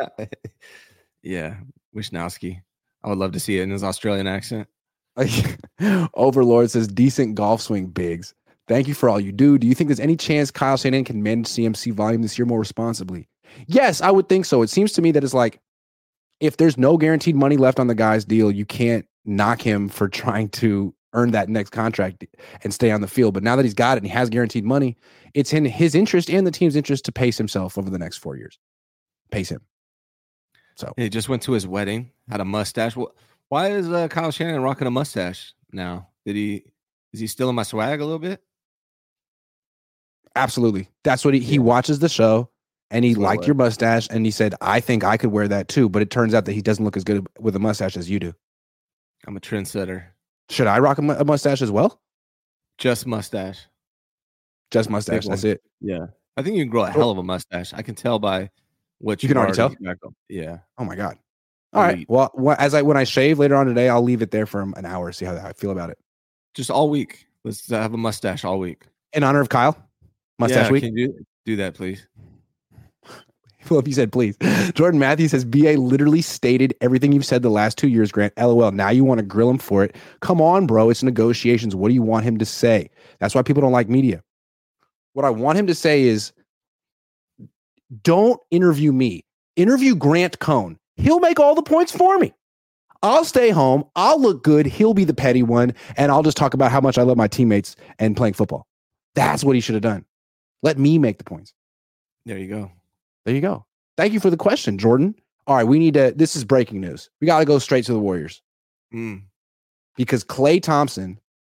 Speaker 6: Yeah. Wisnowski. I would love to see it in his Australian accent.
Speaker 5: Overlord says, decent golf swing, Biggs. Thank you for all you do. Do you think there's any chance Kyle Shanahan can manage CMC volume this year more responsibly? Yes, I would think so. It seems to me that it's like, if there's no guaranteed money left on the guy's deal, you can't knock him for trying to earn that next contract and stay on the field. But now that he's got it and he has guaranteed money, it's in his interest and the team's interest to pace himself over the next 4 years. Pace him. So
Speaker 6: he just went to his wedding, had a mustache. Why is Kyle Shanahan rocking a mustache now? Is he still in my swag a little bit?
Speaker 5: Absolutely. That's what he watches the show and he liked your mustache, and he said, I think I could wear that too. But it turns out that he doesn't look as good with a mustache as you do.
Speaker 6: I'm a trendsetter.
Speaker 5: Should I rock a mustache as well?
Speaker 6: Just mustache.
Speaker 5: Just mustache. That's it.
Speaker 6: Yeah. I think you can grow a hell of a mustache. I can tell by what
Speaker 5: you can already tell.
Speaker 6: Yeah.
Speaker 5: Oh my God. All right. Well, when I shave later on today, I'll leave it there for an hour. See how I feel about it.
Speaker 6: Just all week. Let's have a mustache all week.
Speaker 5: In honor of Kyle. Mustache week.
Speaker 6: Can you do that, please?
Speaker 5: Well, if you said please. Jordan Matthews says, BA literally stated everything you've said the last 2 years, Grant. LOL. Now you want to grill him for it. Come on, bro. It's negotiations. What do you want him to say? That's why people don't like media. What I want him to say is, don't interview me. Interview Grant Cohn. He'll make all the points for me. I'll stay home. I'll look good. He'll be the petty one. And I'll just talk about how much I love my teammates and playing football. That's what he should have done. Let me make the points.
Speaker 6: There you go.
Speaker 5: There you go. Thank you for the question, Jordan. All right, this is breaking news. We got to go straight to the Warriors. Because Klay Thompson,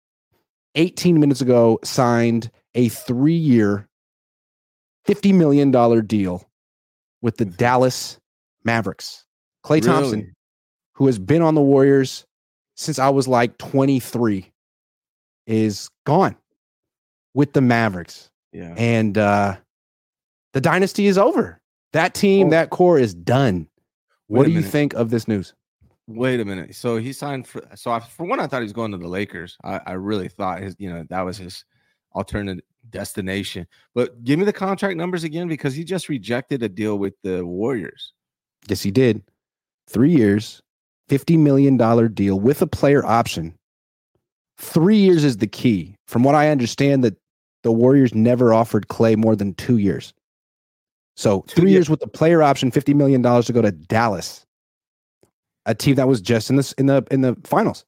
Speaker 5: 18 minutes ago, signed a 3-year, $50 million deal with the Dallas Mavericks. Klay Thompson, who has been on the Warriors since I was like 23, is gone with the Mavericks.
Speaker 6: Yeah.
Speaker 5: And the dynasty is over. That team, that core is done. What do you think of this news?
Speaker 6: Wait a minute. So he signed for one, I thought he was going to the Lakers. I really thought that was his alternate destination. But give me the contract numbers again, because he just rejected a deal with the Warriors.
Speaker 5: Yes, he did. 3 years, $50 million deal with a player option. 3 years is the key. From what I understand, that the Warriors never offered Klay more than 2 years. So 3 years with the player option, $50 million to go to Dallas, a team that was just in the finals.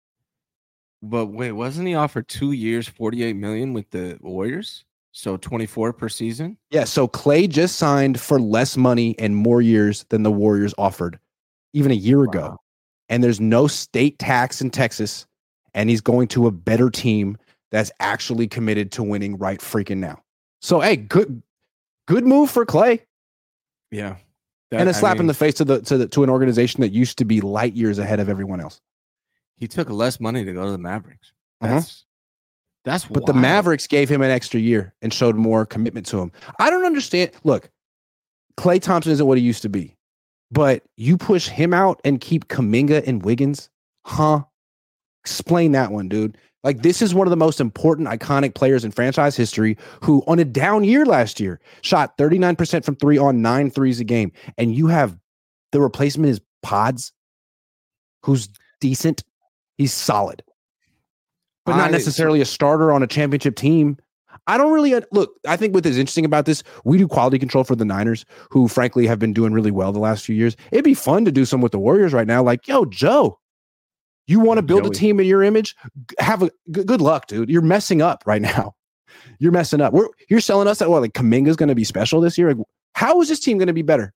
Speaker 6: But wait, wasn't he offered 2 years, $48 million with the Warriors? So 24 per season?
Speaker 5: Yeah, so Klay just signed for less money and more years than the Warriors offered even a year ago. And there's no state tax in Texas, and he's going to a better team that's actually committed to winning right freaking now. So, hey, good move for Klay.
Speaker 6: Yeah.
Speaker 5: And a slap in the face to an organization that used to be light years ahead of everyone else.
Speaker 6: He took less money to go to the Mavericks. That's
Speaker 5: But
Speaker 6: wild.
Speaker 5: the Mavericks gave him an extra year and showed more commitment to him. I don't understand. Look, Klay Thompson isn't what he used to be, but you push him out and keep Kuminga and Wiggins? Huh? Explain that one, dude. Like, this is one of the most important, iconic players in franchise history who, on a down year last year, shot 39% from three on 9 threes a game. And you have the replacement is Pods, who's decent. He's solid, but not necessarily a starter on a championship team. I don't really look. I think what is interesting about this, we do quality control for the Niners, who frankly have been doing really well the last few years. It'd be fun to do some with the Warriors right now. Like, yo, Joe, you want to build a team in your image? Have a good luck, dude. You're messing up right now. You're messing up. You're selling us that like Kuminga's going to be special this year. Like, how is this team going to be better?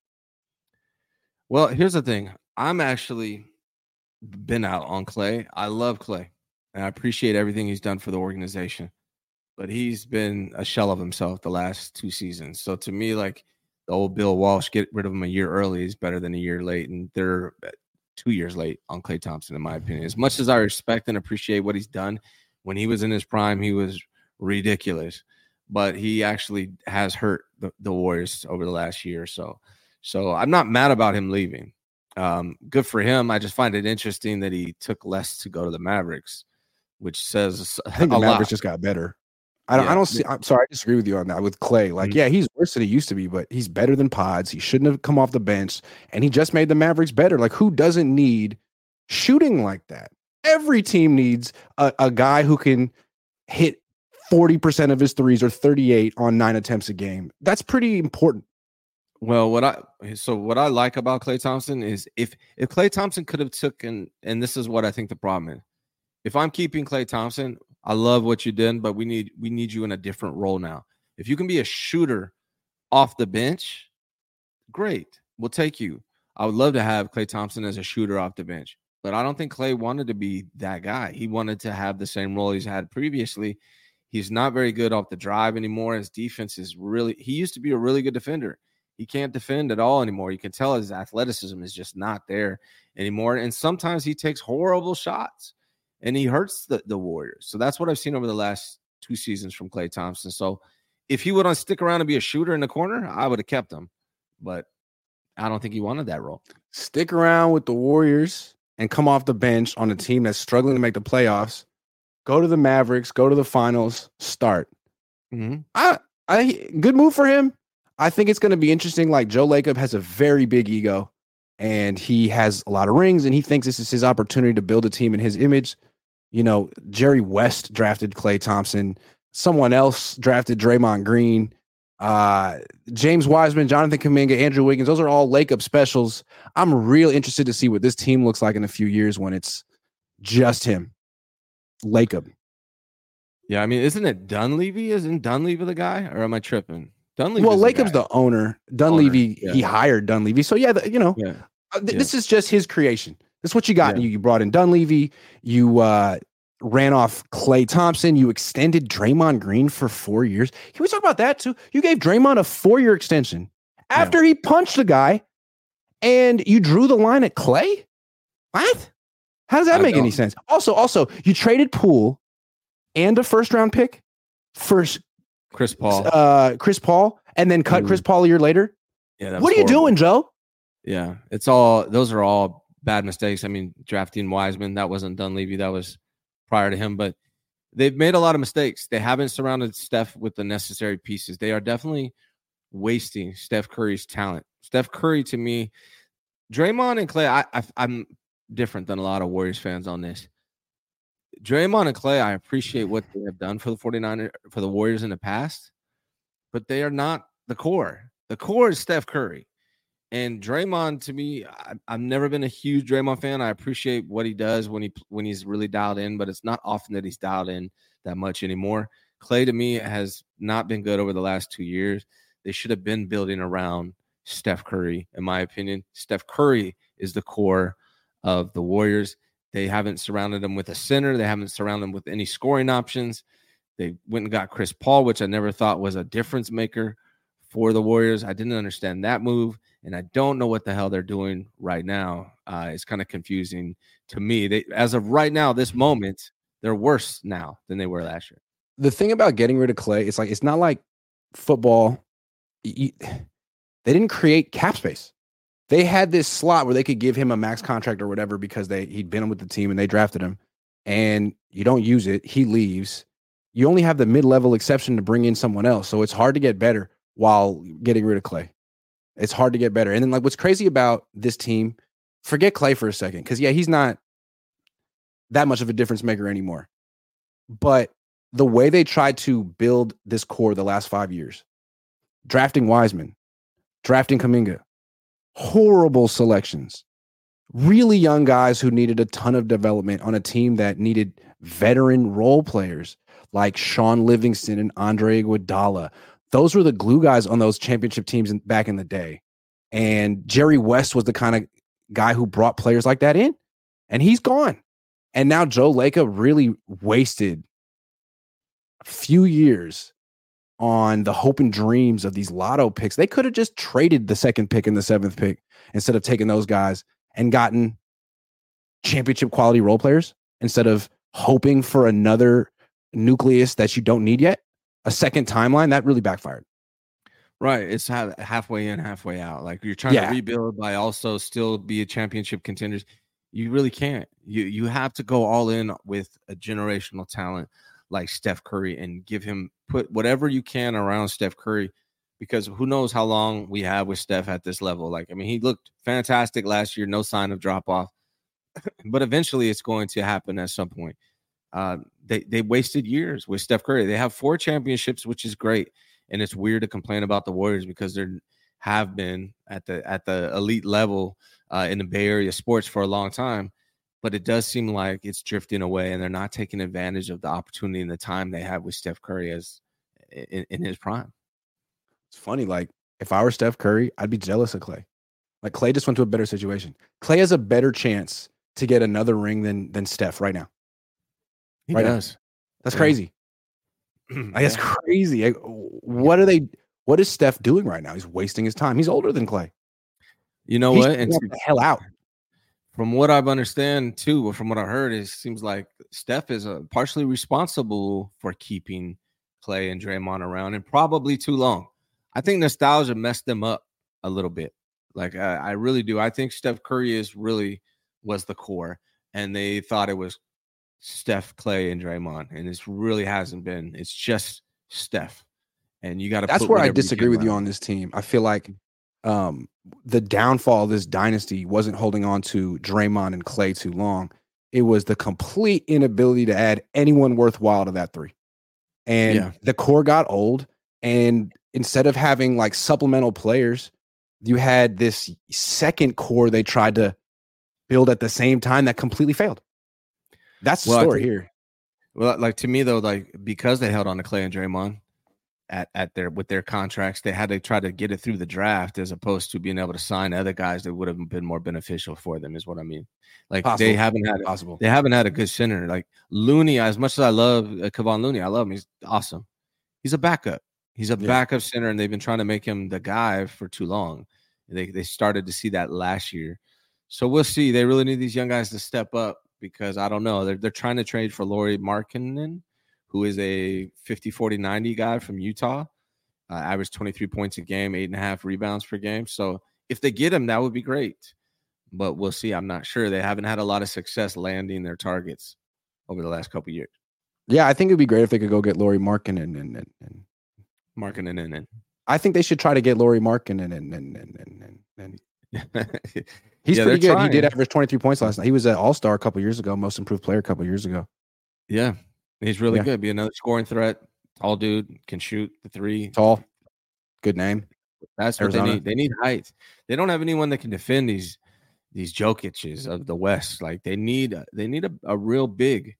Speaker 6: Well, here's the thing. I'm actually been out on Klay. I love Klay, and I appreciate everything he's done for the organization. But he's been a shell of himself the last 2 seasons. So to me, like the old Bill Walsh, get rid of him a year early is better than a year late. And they're 2 years late on Klay Thompson, in my opinion. As much as I respect and appreciate what he's done, when he was in his prime, he was ridiculous. But he actually has hurt the Warriors over the last year or so. So I'm not mad about him leaving. Good for him. I just find it interesting that he took less to go to the Mavericks, which says
Speaker 5: I think the Mavericks just got better. I'm sorry, I disagree with you on that with Klay. Like, yeah, he's worse than he used to be, but he's better than Pods. He shouldn't have come off the bench, and he just made the Mavericks better. Like, who doesn't need shooting like that? Every team needs a guy who can hit 40% of his threes or 38 on 9 attempts a game. That's pretty important.
Speaker 6: Well, what I like about Klay Thompson is if Klay Thompson could have taken, and this is what I think the problem is. If I'm keeping Klay Thompson, I love what you did, but we need you in a different role now. If you can be a shooter off the bench, great. We'll take you. I would love to have Klay Thompson as a shooter off the bench, but I don't think Klay wanted to be that guy. He wanted to have the same role he's had previously. He's not very good off the drive anymore. His defense is he used to be a really good defender. He can't defend at all anymore. You can tell his athleticism is just not there anymore. And sometimes he takes horrible shots and he hurts the Warriors. So that's what I've seen over the last 2 seasons from Klay Thompson. So if he would stick around and be a shooter in the corner, I would have kept him. But I don't think he wanted that role.
Speaker 5: Stick around with the Warriors and come off the bench on a team that's struggling to make the playoffs. Go to the Mavericks, go to the finals, start. I good move for him. I think it's going to be interesting. Like, Joe Lacob has a very big ego and he has a lot of rings and he thinks this is his opportunity to build a team in his image. You know, Jerry West drafted Klay Thompson. Someone else drafted Draymond Green. James Wiseman, Jonathan Kuminga, Andrew Wiggins. Those are all Lacob specials. I'm real interested to see what this team looks like in a few years when it's just him. Lacob.
Speaker 6: Yeah, I mean, isn't it Dunleavy? Isn't Dunleavy the guy? Or am I tripping? Dunleavy.
Speaker 5: Well, Lacob's the owner. Dunleavy, he hired Dunleavy. So, this is just his creation. This is what you got.
Speaker 6: Yeah.
Speaker 5: You brought in Dunleavy. You ran off Klay Thompson. You extended Draymond Green for 4 years. Can we talk about that, too? You gave Draymond a 4-year extension after he punched a guy, and you drew the line at Klay? What? How does that make any sense? Also, you traded Poole and a first-round pick for
Speaker 6: Chris Paul,
Speaker 5: and then cut Chris Paul a year later.
Speaker 6: Yeah,
Speaker 5: what are you doing, Joe?
Speaker 6: Yeah, those are all bad mistakes. I mean, drafting Wiseman, that wasn't Dunleavy, that was prior to him, but they've made a lot of mistakes. They haven't surrounded Steph with the necessary pieces. They are definitely wasting Steph Curry's talent. Steph Curry, to me, Draymond and Klay, I'm different than a lot of Warriors fans on this. Draymond and Klay, I appreciate what they have done for the 49ers, for the Warriors in the past, but they are not the core. The core is Steph Curry. And Draymond, to me, I've never been a huge Draymond fan. I appreciate what he does when he's really dialed in, but it's not often that he's dialed in that much anymore. Klay, to me, has not been good over the last 2 years. They should have been building around Steph Curry, in my opinion. Steph Curry is the core of the Warriors. They haven't surrounded him with a center. They haven't surrounded him with any scoring options. They went and got Chris Paul, which I never thought was a difference maker for the Warriors. I didn't understand that move, and I don't know what the hell they're doing right now. It's kind of confusing to me. As of right now, this moment, they're worse now than they were last year.
Speaker 5: The thing about getting rid of Klay, it's not like football. They didn't create cap space. They had this slot where they could give him a max contract or whatever because he'd been with the team and they drafted him, and you don't use it. He leaves. You only have the mid-level exception to bring in someone else. So it's hard to get better while getting rid of Klay. It's hard to get better. And then, like, what's crazy about this team, forget Klay for a second, because he's not that much of a difference maker anymore. But the way they tried to build this core the last 5 years, drafting Wiseman, drafting Kuminga, horrible selections, really young guys who needed a ton of development on a team that needed veteran role players like Sean Livingston and Andre Iguodala. Those were the glue guys on those championship teams back in the day. And Jerry West was the kind of guy who brought players like that in, and he's gone. And now Joe Lacob really wasted a few years on the hope and dreams of these lotto picks. They could have just traded the 2nd pick and the 7th pick instead of taking those guys and gotten championship quality role players instead of hoping for another nucleus that you don't need yet, a second timeline. That really backfired.
Speaker 6: Right. It's halfway in, halfway out. Like, you're trying to rebuild by also still be a championship contenders. You really can't. You have to go all in with a generational talent like Steph Curry and put whatever you can around Steph Curry, because who knows how long we have with Steph at this level. Like, I mean, he looked fantastic last year, no sign of drop off, but eventually it's going to happen at some point. They wasted years with Steph Curry. They have 4 championships, which is great. And it's weird to complain about the Warriors because they have been at the elite level in the Bay Area sports for a long time. But it does seem like it's drifting away, and they're not taking advantage of the opportunity and the time they have with Steph Curry as in his prime.
Speaker 5: It's funny. Like, if I were Steph Curry, I'd be jealous of Klay. Like, Klay just went to a better situation. Klay has a better chance to get another ring than Steph right now.
Speaker 6: He does.
Speaker 5: That's crazy. Like, that's crazy. Like, what are they What is Steph doing right now? He's wasting his time. He's older than Clay.
Speaker 6: You know
Speaker 5: He
Speaker 6: what?
Speaker 5: should
Speaker 6: And
Speaker 5: get the hell out.
Speaker 6: from what I've understand too, or from what I heard, it seems like Steph is partially responsible for keeping Clay and Draymond around, and probably too long. I think nostalgia messed them up a little bit. Like I really do. I think Steph Curry was the core, and they thought it was Steph, Clay, and Draymond, and it really hasn't been. It's just Steph, and you got to.
Speaker 5: That's where I disagree with you on this team. I feel like the downfall of this dynasty wasn't holding on to Draymond and Clay too long. It was the complete inability to add anyone worthwhile to that three. And the core got old. And instead of having like supplemental players, you had this second core they tried to build at the same time that completely failed. That's the story here.
Speaker 6: Well, like to me though, like because they held on to Clay and Draymond with their contracts, they had to try to get it through the draft as opposed to being able to sign other guys that would have been more beneficial for them, is what I mean. Like they haven't had a good center. Like Looney, as much as I love Kevon Looney, I love him. He's awesome. He's a backup. He's a backup center, and they've been trying to make him the guy for too long. They started to see that last year. So we'll see. They really need these young guys to step up because I don't know. They're trying to trade for Lauri Markkanen, who is a 50, 40, 90 guy from Utah, averaged 23 points a game, 8.5 rebounds per game. So if they get him, that would be great. But we'll see. I'm not sure. They haven't had a lot of success landing their targets over the last couple of years.
Speaker 5: Yeah, I think it'd be great if they could go get Lauri Markkanen and
Speaker 6: Markkanen.
Speaker 5: I think they should try to get Lauri Markkanen and he's pretty good. Trying. He did average 23 points last night. He was an all-star a couple years ago, most improved player a couple years ago.
Speaker 6: Yeah. He's really good. Be another scoring threat. Tall dude, can shoot the three.
Speaker 5: Tall. Good name.
Speaker 6: That's Arizona. What they need. They need height. They don't have anyone that can defend these Jokic's of the West. Like they need a real big.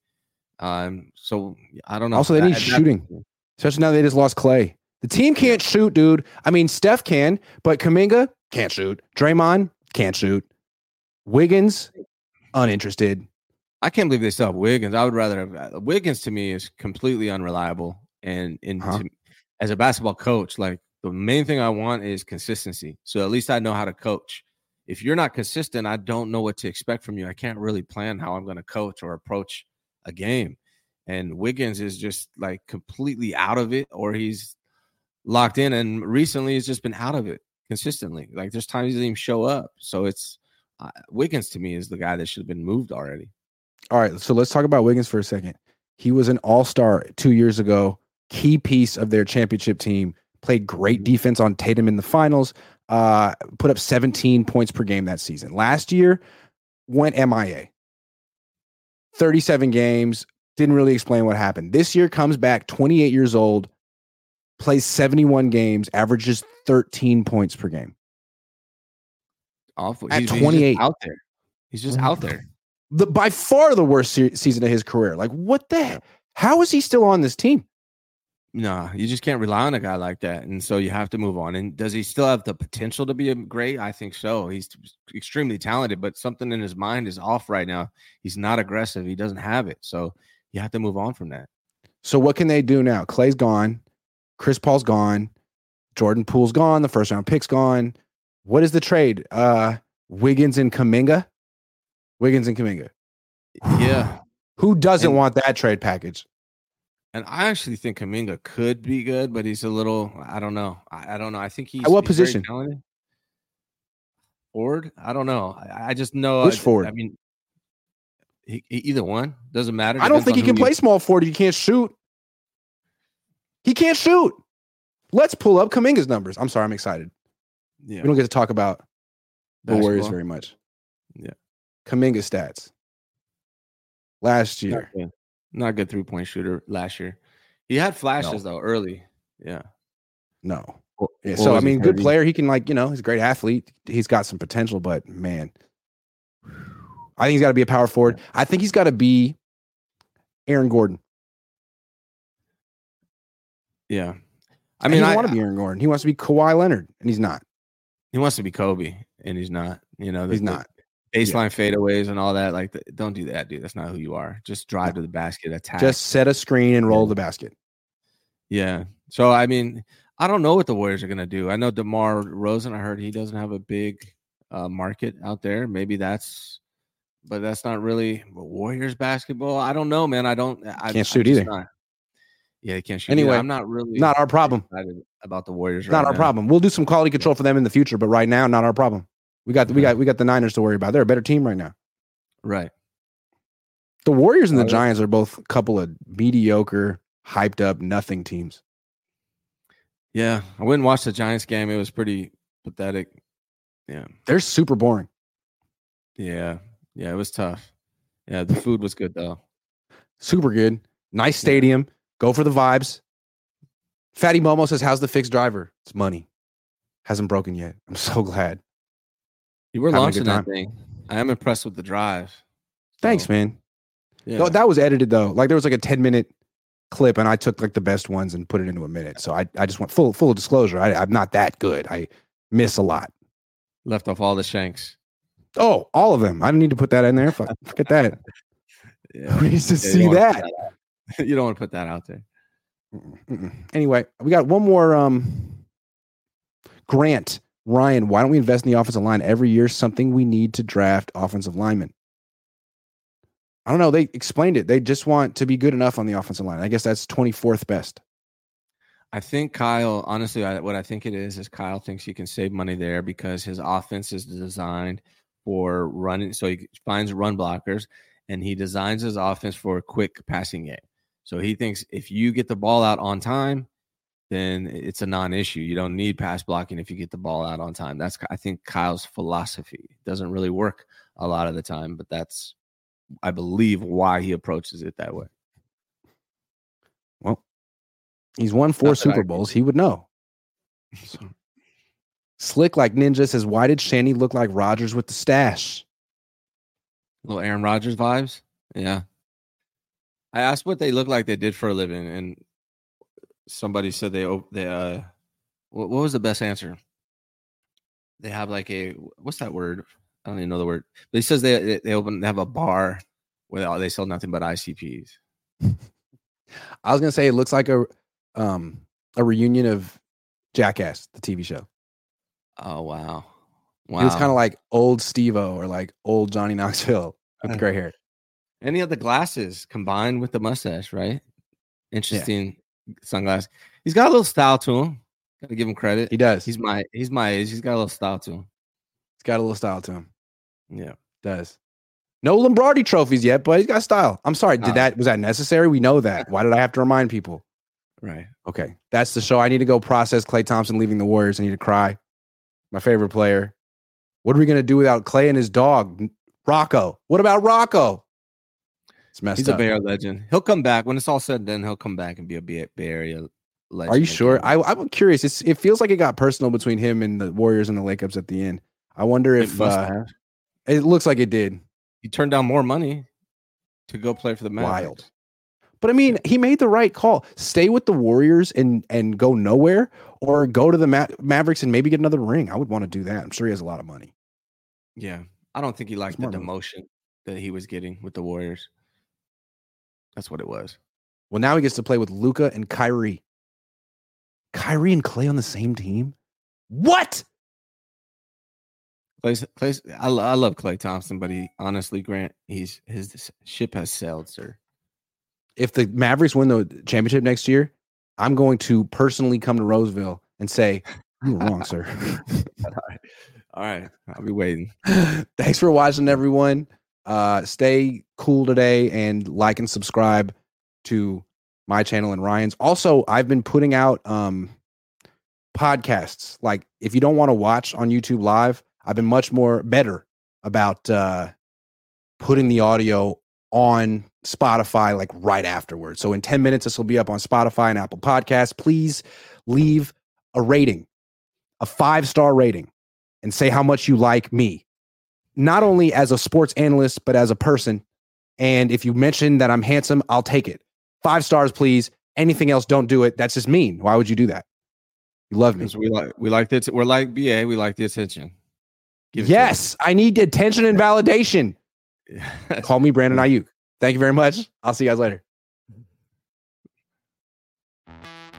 Speaker 6: So I don't know.
Speaker 5: Also, they need shooting. Especially now they just lost Clay. The team can't shoot, dude. I mean, Steph can, but Kuminga can't shoot. Draymond can't shoot. Wiggins, uninterested.
Speaker 6: I can't believe they still have Wiggins. I would rather have Wiggins. To me, is completely unreliable. And as a basketball coach, like the main thing I want is consistency. So at least I know how to coach. If you're not consistent, I don't know what to expect from you. I can't really plan how I'm going to coach or approach a game. And Wiggins is just like completely out of it, or he's locked in. And recently, he's just been out of it consistently. Like there's times he doesn't even show up. So it's Wiggins to me is the guy that should have been moved already.
Speaker 5: All right, so let's talk about Wiggins for a second. He was an all-star 2 years ago, key piece of their championship team, played great defense on Tatum in the finals, put up 17 points per game that season. Last year, went MIA. 37 games, didn't really explain what happened. This year comes back, 28 years old, plays 71 games, averages 13 points per game.
Speaker 6: Awful.
Speaker 5: At 28.
Speaker 6: He's out there. He's just out there.
Speaker 5: By far the worst season of his career. Like, what the heck? How is he still on this team?
Speaker 6: No, you just can't rely on a guy like that. And so you have to move on. And does he still have the potential to be a great? I think so. He's extremely talented, but something in his mind is off right now. He's not aggressive. He doesn't have it. So you have to move on from that.
Speaker 5: So what can they do now? Clay's gone. Chris Paul's gone. Jordan Poole's gone. The first round pick's gone. What is the trade? Wiggins and Kuminga? Wiggins and Kuminga.
Speaker 6: Yeah.
Speaker 5: Who doesn't want that trade package?
Speaker 6: And I actually think Kuminga could be good, but he's a little, I don't know. I don't know. I think he's
Speaker 5: at what position?
Speaker 6: Forward? I don't know. I just know.
Speaker 5: Which forward?
Speaker 6: I mean, either one. Doesn't matter.
Speaker 5: I don't think he can play small forward. He can't shoot. He can't shoot. Let's pull up Kuminga's numbers. I'm sorry. I'm excited.
Speaker 6: Yeah.
Speaker 5: We don't get to talk about the Warriors very much.
Speaker 6: Yeah.
Speaker 5: Kuminga stats. Last year.
Speaker 6: Not good 3-point shooter last year. He had flashes though early. Yeah.
Speaker 5: No. Yeah, so I mean, good player. He can he's a great athlete. He's got some potential, but man, I think he's got to be a power forward. I think he's got to be Aaron Gordon.
Speaker 6: Yeah.
Speaker 5: I mean, he doesn't want to be Aaron Gordon. He wants to be Kawhi Leonard, and he's not.
Speaker 6: He wants to be Kobe, and he's not.
Speaker 5: He's not.
Speaker 6: Baseline fadeaways and all that. Like, don't do that, dude. That's not who you are. Just drive to the basket, attack.
Speaker 5: Just set a screen and roll the basket.
Speaker 6: Yeah. So, I mean, I don't know what the Warriors are going to do. I know DeMar Rosen, I heard he doesn't have a big market out there. Maybe but that's not really Warriors basketball. I don't know, man. I
Speaker 5: can't shoot either.
Speaker 6: Yeah, they can't shoot.
Speaker 5: Anyway,
Speaker 6: either. I'm not really
Speaker 5: not our problem
Speaker 6: excited about the Warriors.
Speaker 5: Not our problem. We'll do some quality control for them in the future, but right now, not our problem. We got the Niners to worry about. They're a better team right now.
Speaker 6: Right.
Speaker 5: The Warriors and the Giants are both a couple of mediocre, hyped up, nothing teams.
Speaker 6: Yeah, I went and watched the Giants game. It was pretty pathetic. Yeah.
Speaker 5: They're super boring.
Speaker 6: Yeah. Yeah, it was tough. Yeah, the food was good, though.
Speaker 5: Super good. Nice stadium. Go for the vibes. Fatty Momo says, how's the fixed driver? It's money. Hasn't broken yet. I'm so glad.
Speaker 6: You were launching that thing. I am impressed with the drive.
Speaker 5: Thanks, man.
Speaker 6: Yeah.
Speaker 5: No, that was edited, though. Like, there was like a 10-minute clip, and I took like the best ones and put it into a minute. So I just went full disclosure. I'm not that good. I miss a lot.
Speaker 6: Left off all the shanks.
Speaker 5: Oh, all of them. I didn't need to put that in there. Forget that. Who needs to see that?
Speaker 6: You don't want to put that out there.
Speaker 5: Anyway, we got one more. Grant, Ryan, why don't we invest in the offensive line every year? Something we need to draft offensive linemen. I don't know. They explained it. They just want to be good enough on the offensive line. I guess that's 24th best.
Speaker 6: I think Kyle, honestly, what I think it is Kyle thinks he can save money there because his offense is designed for running. So he finds run blockers and he designs his offense for a quick passing game. So he thinks if you get the ball out on time, then it's a non-issue. You don't need pass blocking if you get the ball out on time. That's, I think, Kyle's philosophy. It doesn't really work a lot of the time, but that's, I believe, why he approaches it that way.
Speaker 5: Well, he's won 4 Super Bowls. He would know. So. Slick like Ninja says, why did Shanny look like Rodgers with the stash?
Speaker 6: Little Aaron Rodgers vibes? Yeah. I asked what they look like they did for a living, and somebody said they what was the best answer? They have like what's that word? I don't even know the word. But he says they have a bar where they sell nothing but ICPs.
Speaker 5: I was gonna say it looks like a reunion of Jackass, the TV show.
Speaker 6: Oh wow.
Speaker 5: He was kind of like old Steve-O or like old Johnny Knoxville with the gray hair.
Speaker 6: And he had the glasses combined with the mustache, right? Interesting sunglasses. He's got a little style to him. Gotta give him credit.
Speaker 5: He does.
Speaker 6: He's my age. He's got a little style to him.
Speaker 5: He's got a little style to him.
Speaker 6: Yeah.
Speaker 5: Does. No Lombardi trophies yet, but he's got style. I'm sorry. Was that necessary? We know that. Why did I have to remind people?
Speaker 6: Right.
Speaker 5: Okay. That's the show. I need to go process Klay Thompson leaving the Warriors. I need to cry. My favorite player. What are we going to do without Klay and his dog, Rocco? What about Rocco? It's messed
Speaker 6: He's
Speaker 5: up.
Speaker 6: a Bay Area legend. He'll come back. When it's all said and done, he'll come back and be a Bay Area legend.
Speaker 5: Are you sure? I'm curious. It feels like it got personal between him and the Warriors and the Lakers at the end. I wonder if it looks like it did.
Speaker 6: He turned down more money to go play for the Mavericks.
Speaker 5: Wild. But I mean, he made the right call. Stay with the Warriors and go nowhere, or go to the Mavericks and maybe get another ring. I would want to do that. I'm sure he has a lot of money.
Speaker 6: Yeah. I don't think he liked the demotion that he was getting with the Warriors. That's what it was.
Speaker 5: Well, now he gets to play with Luka and Kyrie. Kyrie and Klay on the same team? What?
Speaker 6: Clay's, I love Klay Thompson, but honestly, Grant, his ship has sailed, sir.
Speaker 5: If the Mavericks win the championship next year, I'm going to personally come to Roseville and say, you were wrong, sir.
Speaker 6: All right. I'll be waiting.
Speaker 5: Thanks for watching, everyone. Stay cool today and like and subscribe to my channel and Ryan's. Also, I've been putting out podcasts. Like, if you don't want to watch on YouTube Live, I've been much more better about putting the audio on Spotify like right afterwards. So in 10 minutes, this will be up on Spotify and Apple Podcasts. Please leave a rating, a 5-star rating, and say how much you like me. Not only as a sports analyst, but as a person. And if you mention that I'm handsome, I'll take it. 5 stars, please. Anything else, don't do it. That's just mean. Why would you do that? You love me.
Speaker 6: We like it. We're like BA. We like the attention.
Speaker 5: Yes, I need attention and validation. Call me Brandon Ayuk. Thank you very much. I'll see you guys later.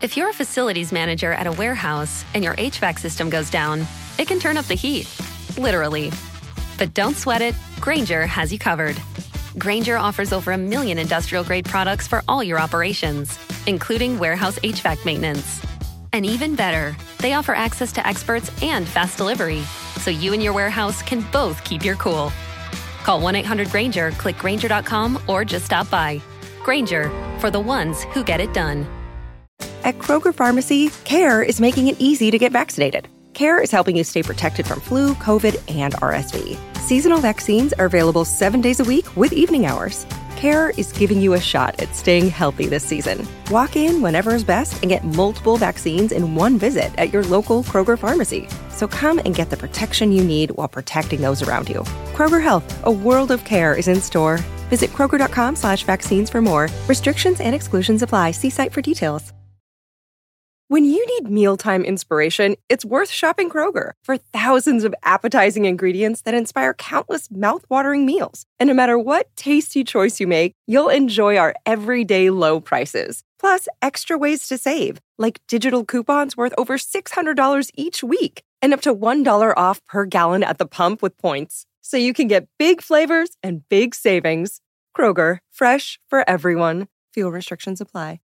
Speaker 8: If you're a facilities manager at a warehouse and your HVAC system goes down, it can turn up the heat, literally. But don't sweat it, Grainger has you covered. Grainger offers over 1 million industrial-grade products for all your operations, including warehouse HVAC maintenance. And even better, they offer access to experts and fast delivery, so you and your warehouse can both keep your cool. Call 1-800-GRAINGER, click Grainger.com, or just stop by. Grainger, for the ones who get it done.
Speaker 2: At Kroger Pharmacy, CARE is making it easy to get vaccinated. CARE is helping you stay protected from flu, COVID, and RSV. Seasonal vaccines are available 7 days a week with evening hours. CARE is giving you a shot at staying healthy this season. Walk in whenever is best and get multiple vaccines in one visit at your local Kroger Pharmacy. So come and get the protection you need while protecting those around you. Kroger Health, a world of care is in store. Visit Kroger.com/vaccines for more. Restrictions and exclusions apply. See site for details. When you need mealtime inspiration, it's worth shopping Kroger for thousands of appetizing ingredients that inspire countless mouth-watering meals. And no matter what tasty choice you make, you'll enjoy our everyday low prices. Plus, extra ways to save, like digital coupons worth over $600 each week and up to $1 off per gallon at the pump with points. So you can get big flavors and big savings. Kroger, fresh for everyone. Fuel restrictions apply.